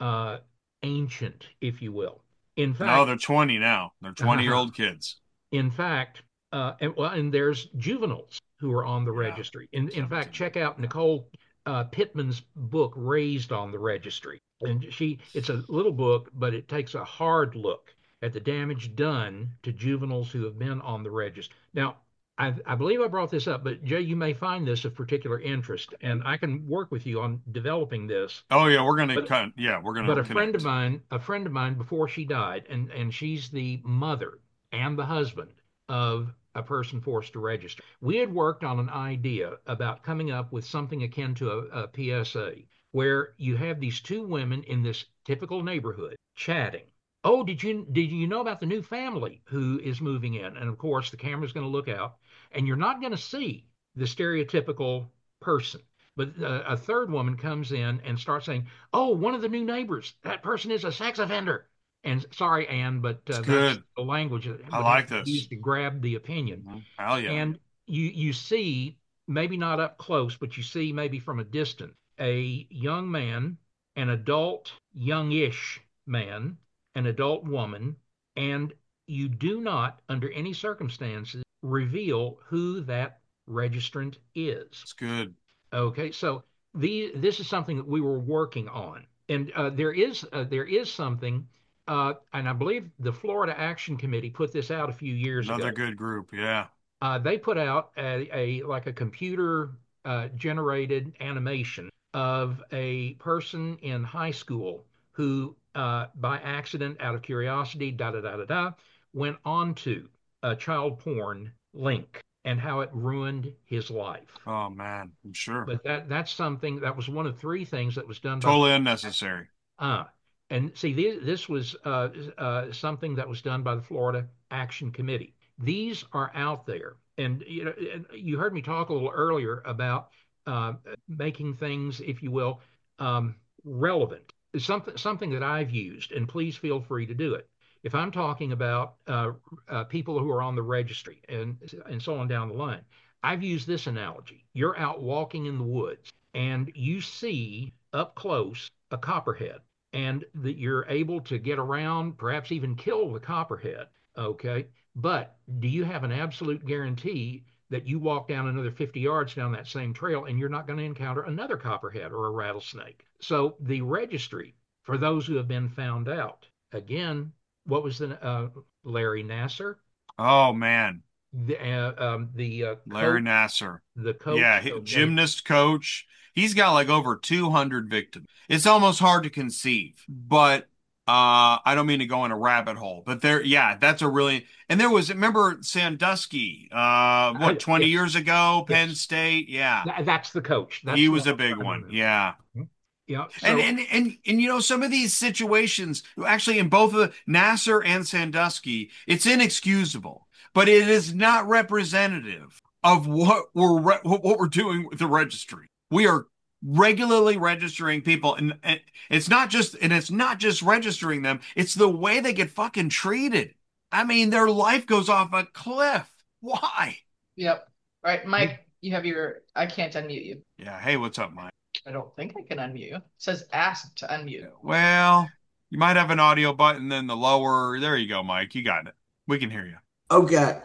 ancient, if you will. In fact, no, they're 20 now. They're 20-year-old kids. In fact, and there's juveniles who are on the registry. In fact, check out Nicole Pittman's book, Raised on the Registry. And it's a little book, but it takes a hard look at the damage done to juveniles who have been on the registry. Now, I believe I brought this up, but Jay, you may find this of particular interest, and I can work with you on developing this. Oh yeah, we're gonna we're gonna. But a friend of mine, before she died, and she's the mother and the husband of a person forced to register. We had worked on an idea about coming up with something akin to a PSA, where you have these two women in this typical neighborhood chatting. Oh, did you know about the new family who is moving in? And of course, the camera's going to look out, and you're not going to see the stereotypical person. But a third woman comes in and starts saying, "Oh, one of the new neighbors, that person is a sex offender." And sorry, Ann, but that's the language that I like this used to grab the opinion. Hell yeah. And you see, maybe not up close, but you see maybe from a distance, a young man, an adult, youngish man, an adult woman, and you do not, under any circumstances, reveal who that registrant is. It's good. Okay, so this is something that we were working on, and there is something, and I believe the Florida Action Committee put this out a few years Another ago. good group. Yeah. They put out a like a computer generated animation of a person in high school who, by accident, out of curiosity, da da da da da, went onto a child porn link and how it ruined his life. Oh man, I'm sure. But that's something that was one of three things that was done by Totally unnecessary. uh, and see, this was something that was done by the Florida Action Committee. These are out there, and you heard me talk a little earlier about making things, if you will, relevant. It's something that I've used, and please feel free to do it. If I'm talking about people who are on the registry and so on down the line, I've used this analogy. You're out walking in the woods, and you see up close a copperhead, and that you're able to get around, perhaps even kill the copperhead. Okay. But do you have an absolute guarantee that you walk down another 50 yards down that same trail and you're not going to encounter another copperhead or a rattlesnake? So the registry, for those who have been found out, again, what was the Larry Nasser? Oh man, Coach, Larry Nasser. the Yeah, coach. Okay. gymnast coach. He's got like over 200 victims. It's almost hard to conceive, but I don't mean to go in a rabbit hole, but there, yeah, that's a really, and there was, remember Sandusky, what, 20 Yes, years ago, Penn yes. State? Yeah, That's the coach. he That's the was one a I'm big trying to one. remember. Yeah. Yeah. And, So and and you know, some of these situations, actually in both of the Nasser and Sandusky, it's inexcusable, but it is not representative of what we're doing with the registry. We are regularly registering people, and it's not just registering them, it's the way they get fucking treated. I mean, their life goes off a cliff. Why? Yep. All right, Mike, you have I can't unmute you. Yeah. Hey, what's up, Mike? I don't think I can unmute you. It says ask to unmute. Well, you might have an audio button, then the lower. There you go, Mike. You got it. We can hear you. Okay.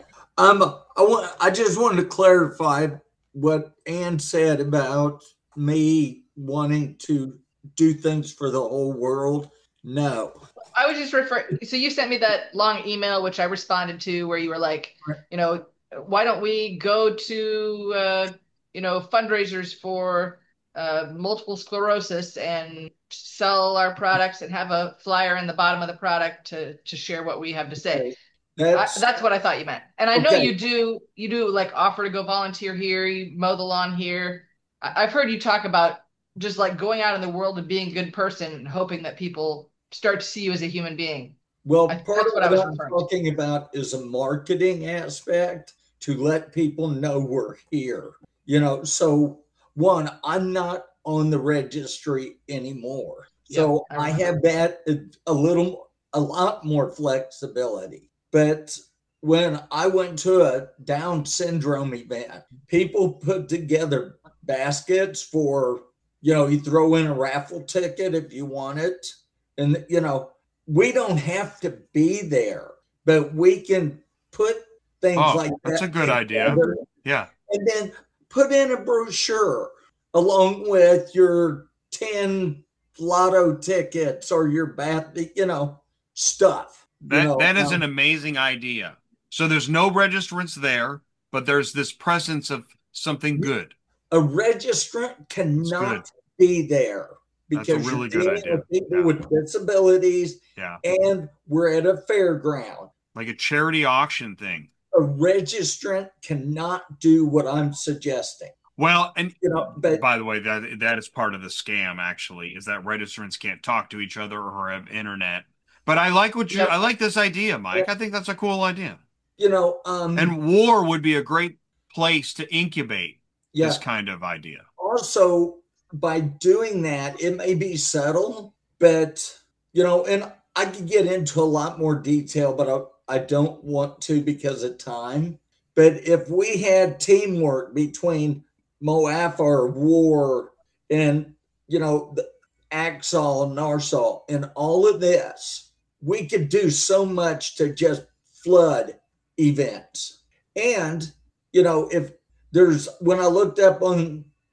I just wanted to clarify what Ann said about me wanting to do things for the whole world. No. I was just referring. So you sent me that long email, which I responded to, where you were like, why don't we go to, fundraisers for multiple sclerosis and sell our products and have a flyer in the bottom of the product to share what we have to say. That's what I thought you meant. And I know Okay. you do like offer to go volunteer here, you mow the lawn here. I've heard you talk about just like going out in the world and being a good person and hoping that people start to see you as a human being. Well, That's part of what I what was I'm referring to. talking about is a marketing aspect to let people know we're here. So one, I'm not on the registry anymore. So Yep, I have that a lot more flexibility. But when I went to a Down syndrome event, people put together baskets for, you throw in a raffle ticket if you want it. And, we don't have to be there, but we can put things like that. That's a good idea. Yeah. And then put in a brochure along with your 10 lotto tickets or your stuff. That is an amazing idea. So there's no registrants there, but there's this presence of something good. A registrant cannot be there because that's a really good idea. With people with disabilities, and we're at a fairground. Like a charity auction thing. A registrant cannot do what I'm suggesting. Well, and by the way, that is part of the scam. Actually, is that registrants can't talk to each other or have internet. But I like I like this idea, Mike. I think that's a cool idea. And WAR would be a great place to incubate this kind of idea. Also, by doing that, it may be subtle, but and I could get into a lot more detail, but I don't want to because of time. But if we had teamwork between MOAFA or WAR and, the Axol, NARSOL, and all of this, we could do so much to just flood events. And, when I looked up on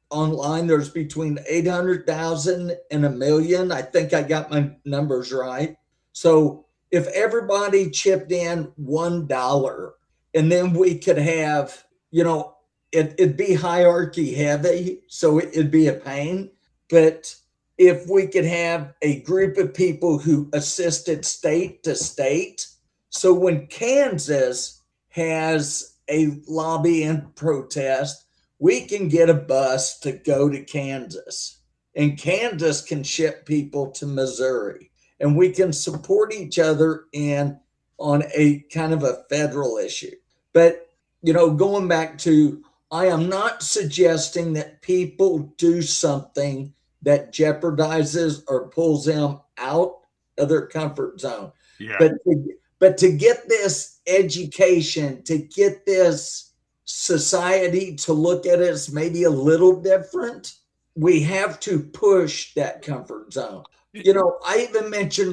online there's between 800,000 and 1 million. I think I got my numbers right. So if everybody chipped in $1, and then we could have, it'd be hierarchy heavy, so it'd be a pain. But if we could have a group of people who assisted state to state, so when Kansas has a lobby and protest, we can get a bus to go to Kansas, and Kansas can ship people to Missouri, and we can support each other on a kind of a federal issue. But, going back to, I am not suggesting that people do something that jeopardizes or pulls them out of their comfort zone. Yeah. But to get this education, to get this society to look at us maybe a little different, we have to push that comfort zone. I even mentioned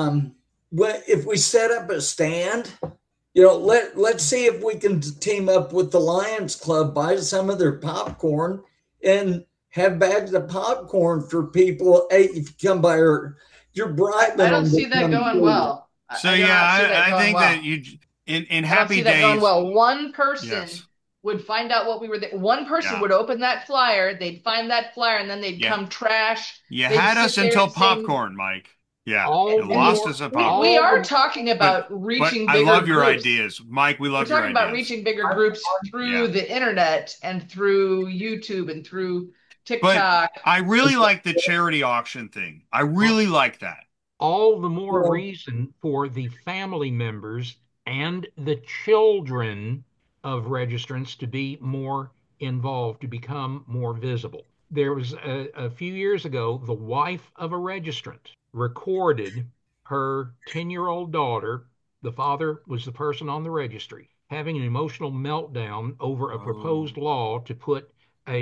if we set up a stand, let's see if we can team up with the Lions Club, buy some of their popcorn, and have bags of popcorn for people. Hey, if you come by, or you're bribing. I don't see that going well. So I think that you in Happy Days. Going well. One person would find out what we were there. One person would open that flyer. They'd find that flyer, and then they'd come trash. You had us until popcorn, Mike. Yeah, you lost us at popcorn. We are talking about reaching bigger groups. I love your ideas, Mike. We love your ideas. We're talking about reaching bigger groups through the internet and through YouTube and through TikTok. But I really like the charity auction thing. I really like that. All the more reason for the family members and the children of registrants to be more involved, to become more visible. There was a few years ago, the wife of a registrant recorded her 10-year-old daughter. The father was the person on the registry, having an emotional meltdown over a proposed law to put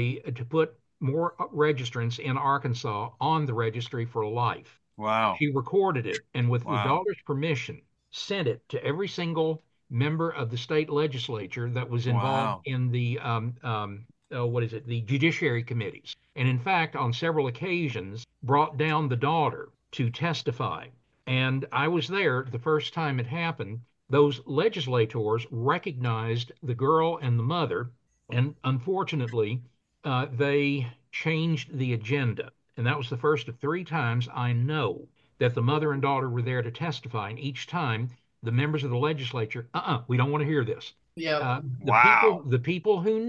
more registrants in Arkansas on the registry for life. Wow. She recorded it, and with the daughter's permission, sent it to every single member of the state legislature that was involved in the the judiciary committees. And in fact, on several occasions, brought down the daughter to testify. And I was there the first time it happened. Those legislators recognized the girl and the mother, and unfortunately, they changed the agenda. And that was the first of 3 times I know that the mother and daughter were there to testify. And each time, the members of the legislature, we don't want to hear this. Yeah. The people who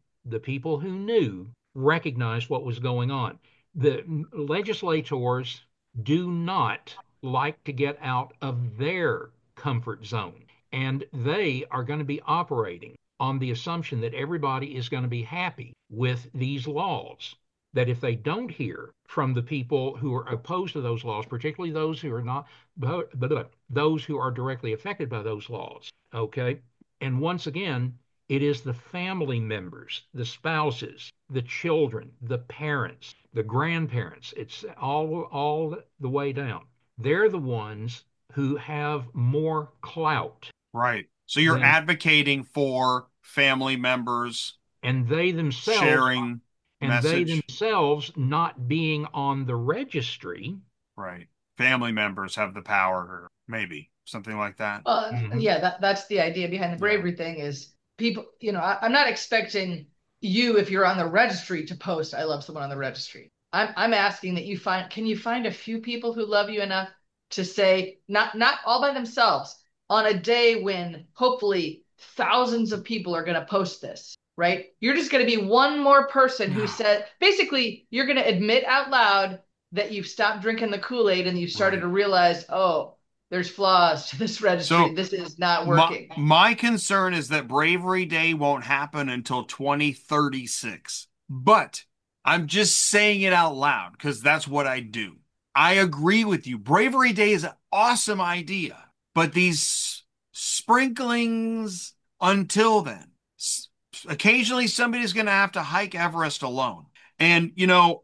knew recognized what was going on. The legislators do not like to get out of their comfort zone, and they are going to be operating on the assumption that everybody is going to be happy with these laws. That if they don't hear from the people who are opposed to those laws, particularly those who are not, those who are directly affected by those laws, okay? And once again, it is the family members, the spouses, the children, the parents, the grandparents. It's all the way down. They're the ones who have more clout. Right. So you're advocating for family members and they themselves sharing and they themselves not being on the registry. Right. Family members have the power, or maybe something like that. Yeah, that's the idea behind the bravery thing is people, I'm not expecting you, if you're on the registry, to post, I love someone on the registry. I'm asking that can you find a few people who love you enough to say, not all by themselves, on a day when hopefully thousands of people are going to post this, right? You're just going to be one more person who said, basically, you're going to admit out loud that you've stopped drinking the Kool-Aid and you've started to realize, there's flaws to this registry. So this is not working. My concern is that Bravery Day won't happen until 2036. But I'm just saying it out loud because that's what I do. I agree with you. Bravery Day is an awesome idea. But these sprinklings until then, occasionally somebody's going to have to hike Everest alone. And,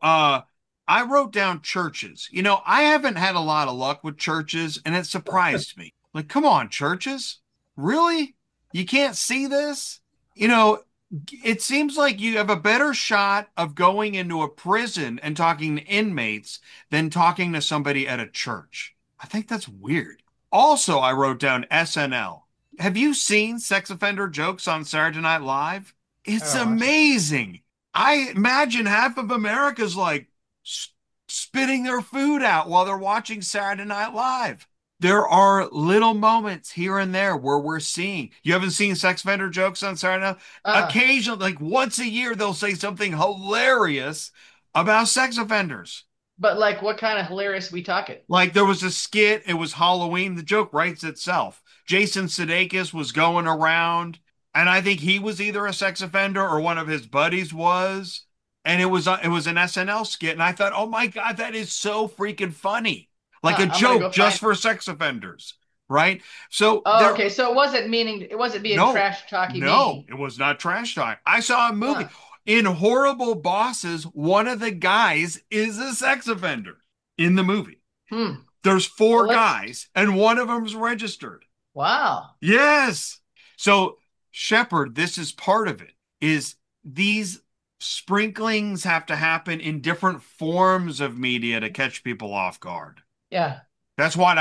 I wrote down churches. I haven't had a lot of luck with churches, and it surprised me. Like, come on, churches? Really? You can't see this? it seems like you have a better shot of going into a prison and talking to inmates than talking to somebody at a church. I think that's weird. Also, I wrote down SNL. Have you seen sex offender jokes on Saturday Night Live? I It's don't watch it. amazing. I imagine half of America's like spitting their food out while they're watching Saturday Night Live. There are little moments here and there where we're seeing. You haven't seen sex offender jokes on Saturday Night? Uh-uh. Occasionally, like once a year, they'll say something hilarious about sex offenders. But like, what kind of hilarious we talking? Like there was a skit, it was Halloween. The joke writes itself. Jason Sudeikis was going around, and I think he was either a sex offender or one of his buddies was. And it was an SNL skit, and I thought, oh my God, that is so freaking funny. Like a I'm gonna joke go just find. for sex offenders, right? So Oh, there okay. So it wasn't being no, trash talky no, mean. it was not trash talk. I saw a movie Huh. in Horrible Bosses. One of the guys is a sex offender in the movie. Hmm. There's Well, four let's. guys, and one of them's registered. Wow. Yes. So, Shepard, this is part of it, is these sprinklings have to happen in different forms of media to catch people off guard. Yeah. That's what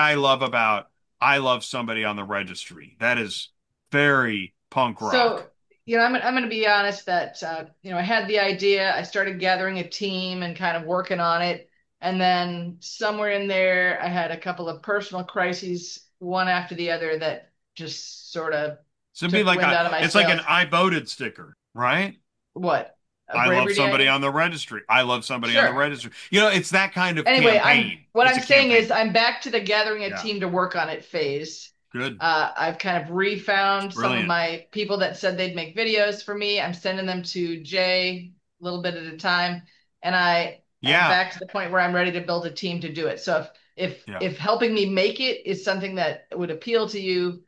I love somebody on the registry. That is very punk rock. So, I'm going to be honest that, I had the idea. I started gathering a team and kind of working on it. And then somewhere in there, I had a couple of personal crises, one after the other, that just sort of So it'd be took the like wind out of my it's like an sails. I voted sticker, right? What? A I love bravery somebody day? on the registry. I love somebody on the Sure. registry. It's that kind of Anyway, I'm campaign. what It's I'm a saying is campaign. I'm back to the gathering a Yeah. team to work on it phase. Good. I've kind of refound some of Brilliant. my people that said they'd make videos for me. I'm sending them to Jay a little bit at a time, and I am Yeah. back to the point where I'm ready to build a team to do it. So Yeah. if helping me make it is something that would appeal to you,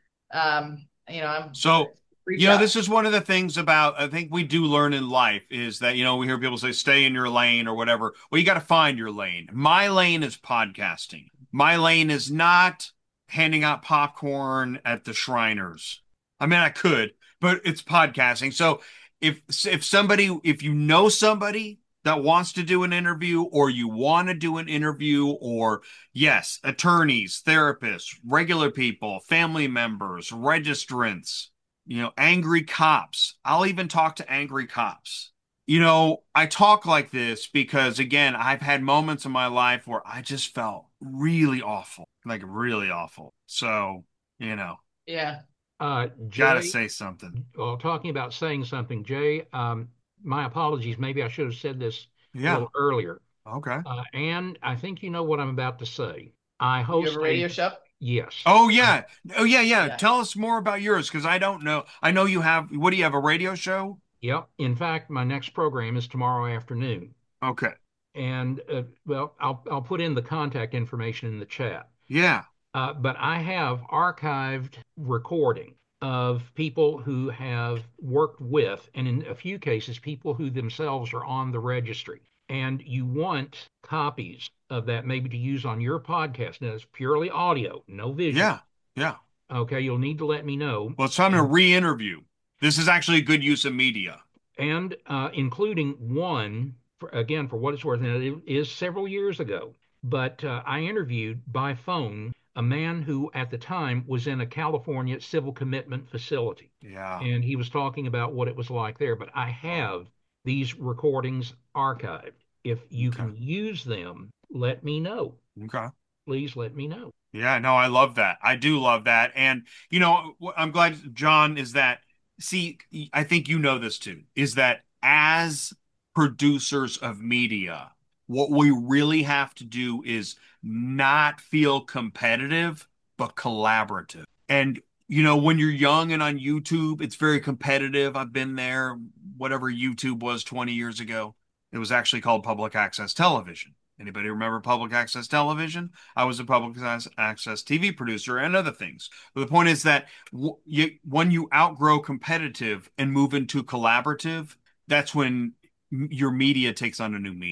I'm So, reach out. this is one of the things about I think we do learn in life is that, we hear people say stay in your lane or whatever. Well, you got to find your lane. My lane is podcasting. My lane is not handing out popcorn at the Shriners. I mean, I could, but it's podcasting. So if you know somebody that wants to do an interview or you want to do an interview or yes, attorneys, therapists, regular people, family members, registrants, angry cops. I'll even talk to angry cops. I talk like this because, again, I've had moments in my life where I just felt really awful, like really awful. So, Yeah. gotta Jay, say something. well, talking about saying something, Jay, my apologies. Maybe I should have said this a Yeah. little earlier. Okay. And I think you know what I'm about to say. I You have a host radio show? yes. Oh, yeah. Oh, yeah, yeah. Yeah. Tell us more about yours because I don't know. I know what do you have, a radio show? Yep. In fact, my next program is tomorrow afternoon. Okay. And well, I'll put in the contact information in the chat. Yeah. But I have archived recording of people who have worked with, and in a few cases, people who themselves are on the registry. And you want copies of that maybe to use on your podcast. Now, it's purely audio, no visual. Yeah. Yeah. Okay, you'll need to let me know. Well, it's time to re-interview. This is actually a good use of media. And including one, again, for what it's worth, and it is several years ago, but I interviewed by phone a man who at the time was in a California civil commitment facility. Yeah. And he was talking about what it was like there. But I have these recordings archived. If you Okay. can use them, let me know. Okay. Please let me know. Yeah, no, I love that. I do love that. And, I'm glad, John, is that, see, I think you know this too, is that as producers of media, what we really have to do is not feel competitive, but collaborative. And, when you're young and on YouTube, it's very competitive. I've been there, whatever YouTube was 20 years ago. It was actually called public access television. Anybody remember public access television? I was a public access TV producer and other things. But the point is that when you outgrow competitive and move into collaborative, that's when your media takes on a new meaning.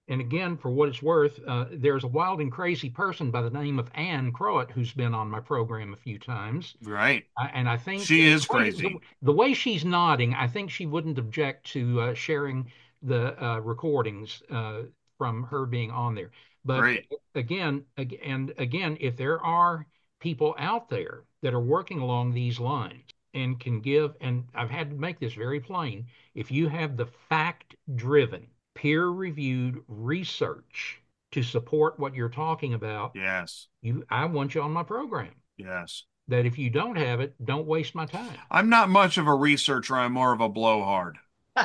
And again, for what it's worth, there's a wild and crazy person by the name of Ann Crowett who's been on my program a few times. Right. And I think she is crazy. The way she's nodding, I think she wouldn't object to sharing the recordings from her being on there. But Great. again, if there are people out there that are working along these lines and can give, and I've had to make this very plain, if you have the fact-driven, peer-reviewed research to support what you're talking about, yes, I want you on my program. Yes. That if you don't have it, don't waste my time. I'm not much of a researcher. I'm more of a blowhard.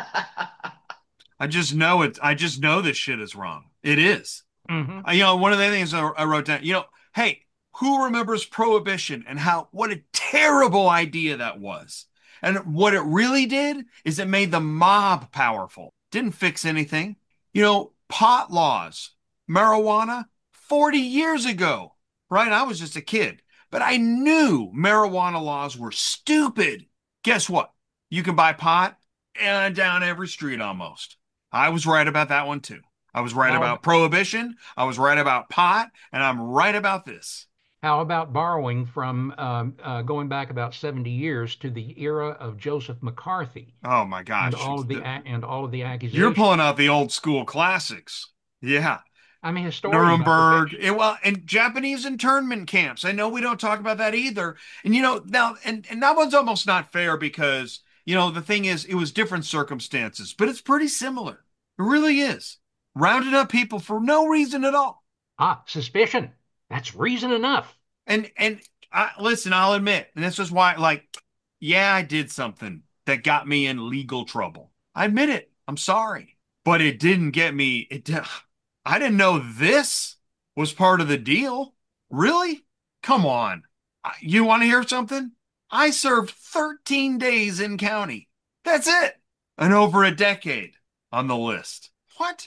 I just know it. I just know this shit is wrong. It is. Mm-hmm. One of the things I wrote down, hey, who remembers Prohibition and what a terrible idea that was? And what it really did is it made the mob powerful. Didn't fix anything. Pot laws, marijuana, 40 years ago, right? I was just a kid, but I knew marijuana laws were stupid. Guess what? You can buy pot down every street almost. I was right about that one too. I was right about prohibition. I was right about pot, and I'm right about this. How about borrowing from going back about 70 years to the era of Joseph McCarthy? Oh my gosh! And all of the accusations. You're pulling out the old school classics. Yeah. I'm a historian. Nuremberg, and Japanese internment camps. I know we don't talk about that either. And now, and that one's almost not fair because the thing is, it was different circumstances, but it's pretty similar. It really is. Rounded up people for no reason at all. Suspicion. That's reason enough. And listen, I'll admit, and this is why, I did something that got me in legal trouble. I admit it. I'm sorry, but it didn't get me. I didn't know this was part of the deal. Really? Come on. You want to hear something? I served 13 days in county. That's it. And over a decade on the list. What?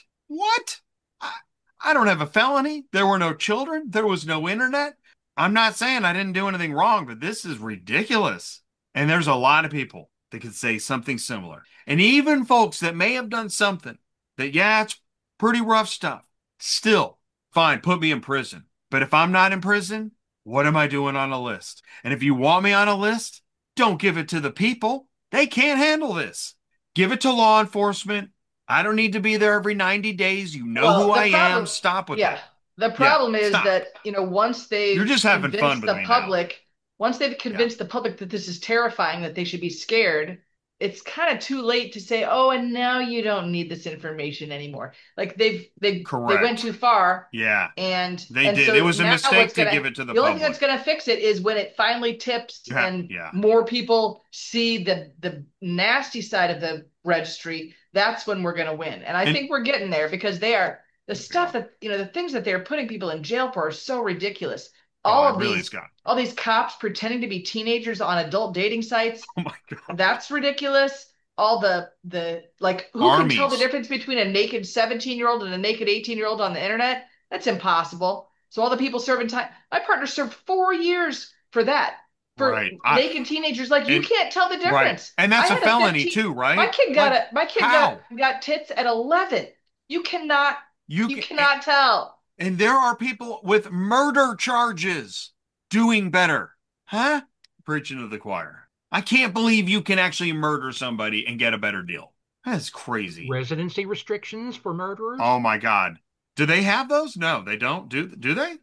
I don't have a felony. There were no children. There was no internet. I'm not saying I didn't do anything wrong, but this is ridiculous. And there's a lot of people that could say something similar. And even folks that may have done something that, it's pretty rough stuff. Still, fine, put me in prison. But if I'm not in prison, what am I doing on a list? And if you want me on a list, don't give it to the people. They can't handle this. Give it to law enforcement. I don't need to be there every 90 days. Who I am. Stop with that. The problem is that, once they've You're just having fun with the public, once they've convinced the public that this is terrifying, that they should be scared, it's kind of too late to say, oh, and now you don't need this information anymore. Like they went too far. Yeah. And they did. So it was a mistake to give it to the public. The only thing that's going to fix it is when it finally tips and more people see the nasty side of the registry. That's when we're going to win. And I think we're getting there because the stuff that, the things that they're putting people in jail for are so ridiculous. All these cops pretending to be teenagers on adult dating sites. Oh my God. That's ridiculous. All the who Armies. Can tell the difference between a naked 17-year-old and a naked 18-year-old on the internet? That's impossible. So all the people serving time. My partner served 4 years for that. For naked teenagers, you can't tell the difference. Right. And that's a felony too, right? My kid got tits at 11. You cannot tell. And there are people with murder charges doing better. Huh? Preaching to the choir. I can't believe you can actually murder somebody and get a better deal. That's crazy. Residency restrictions for murderers? Oh my God. Do they have those? No, they don't. Do they?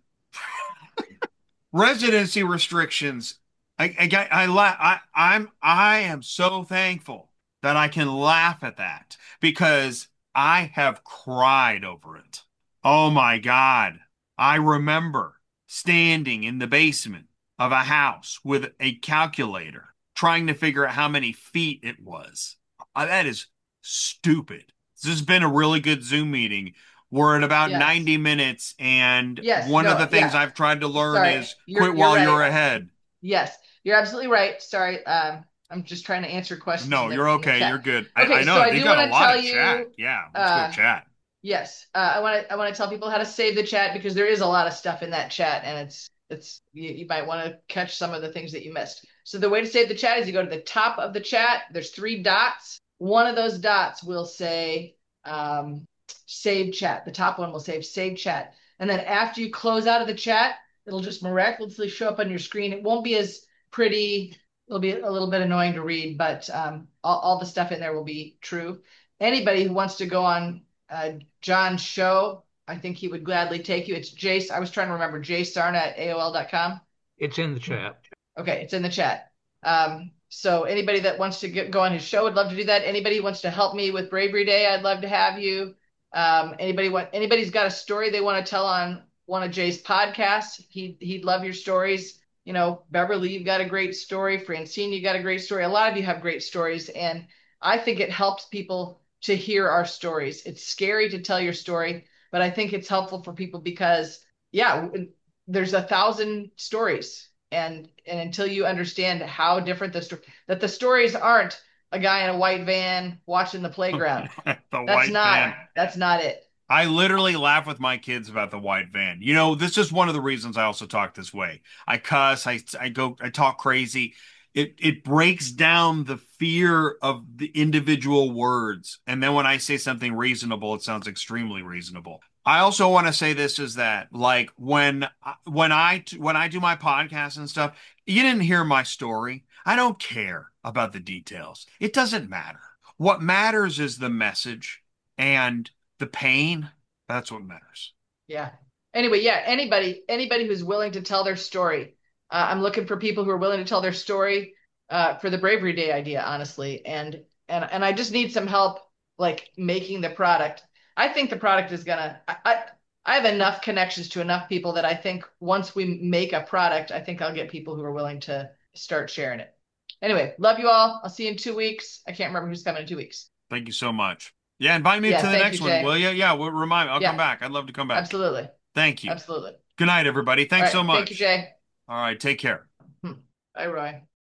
Residency restrictions. I am so thankful that I can laugh at that because I have cried over it. Oh my God. I remember standing in the basement of a house with a calculator trying to figure out how many feet it was. That is stupid. This has been a really good Zoom meeting. We're at about 90 minutes, and one of the things I've tried to learn is quit while you're ahead. Yes, you're absolutely right. Sorry, I'm just trying to answer questions. No, you're okay. You're good. Okay, I know. So I do want to tell you. Chat. Yeah, let's go chat. Yes, I want to tell people how to save the chat because there is a lot of stuff in that chat, and it's you might want to catch some of the things that you missed. So the way to save the chat is you go to the top of the chat. There's 3 dots. One of those dots will say save chat. The top one will save chat. And then after you close out of the chat, it'll just miraculously show up on your screen. It won't be as pretty. It'll be a little bit annoying to read, but all the stuff in there will be true. Anybody who wants to go on John's show, I think he would gladly take you. It's Jace. I was trying to remember jsarna@aol.com. It's in the chat. Okay, it's in the chat. So anybody that wants to go on his show would love to do that. Anybody who wants to help me with Bravery Day, I'd love to have you. Anybody's got a story they want to tell on one of Jay's podcasts, he'd love your stories. You know, Beverly, you've got a great story. Francine, you got a great story. A lot of you have great stories, and I think it helps people to hear our stories. It's scary to tell your story, but I think it's helpful for people because, yeah, there's 1,000 stories. And until you understand how different that the stories aren't a guy in a white van watching the playground. That's not it. I literally laugh with my kids about the white van. You know, this is one of the reasons I also talk this way. I cuss, I talk crazy. It breaks down the fear of the individual words. And then when I say something reasonable, it sounds extremely reasonable. I also want to say this is that, like, when I do my podcast and stuff, you didn't hear my story. I don't care about the details. It doesn't matter. What matters is the message and the pain. That's what matters. Yeah. Anyway, yeah, anybody who's willing to tell their story. I'm looking for people who are willing to tell their story for the Bravery Day idea, honestly. And I just need some help, like, making the product. I think the product is gonna, I have enough connections to enough people that I think once we make a product, I think I'll get people who are willing to start sharing it. Anyway, love you all. I'll see you in 2 weeks. I can't remember who's coming in 2 weeks. Thank you so much. Yeah, invite me to the next one, will you? Yeah, we'll remind me. I'll come back. I'd love to come back. Absolutely. Thank you. Absolutely. Good night, everybody. Thanks so much. Thank you, Jay. All right, take care. Bye, Roy.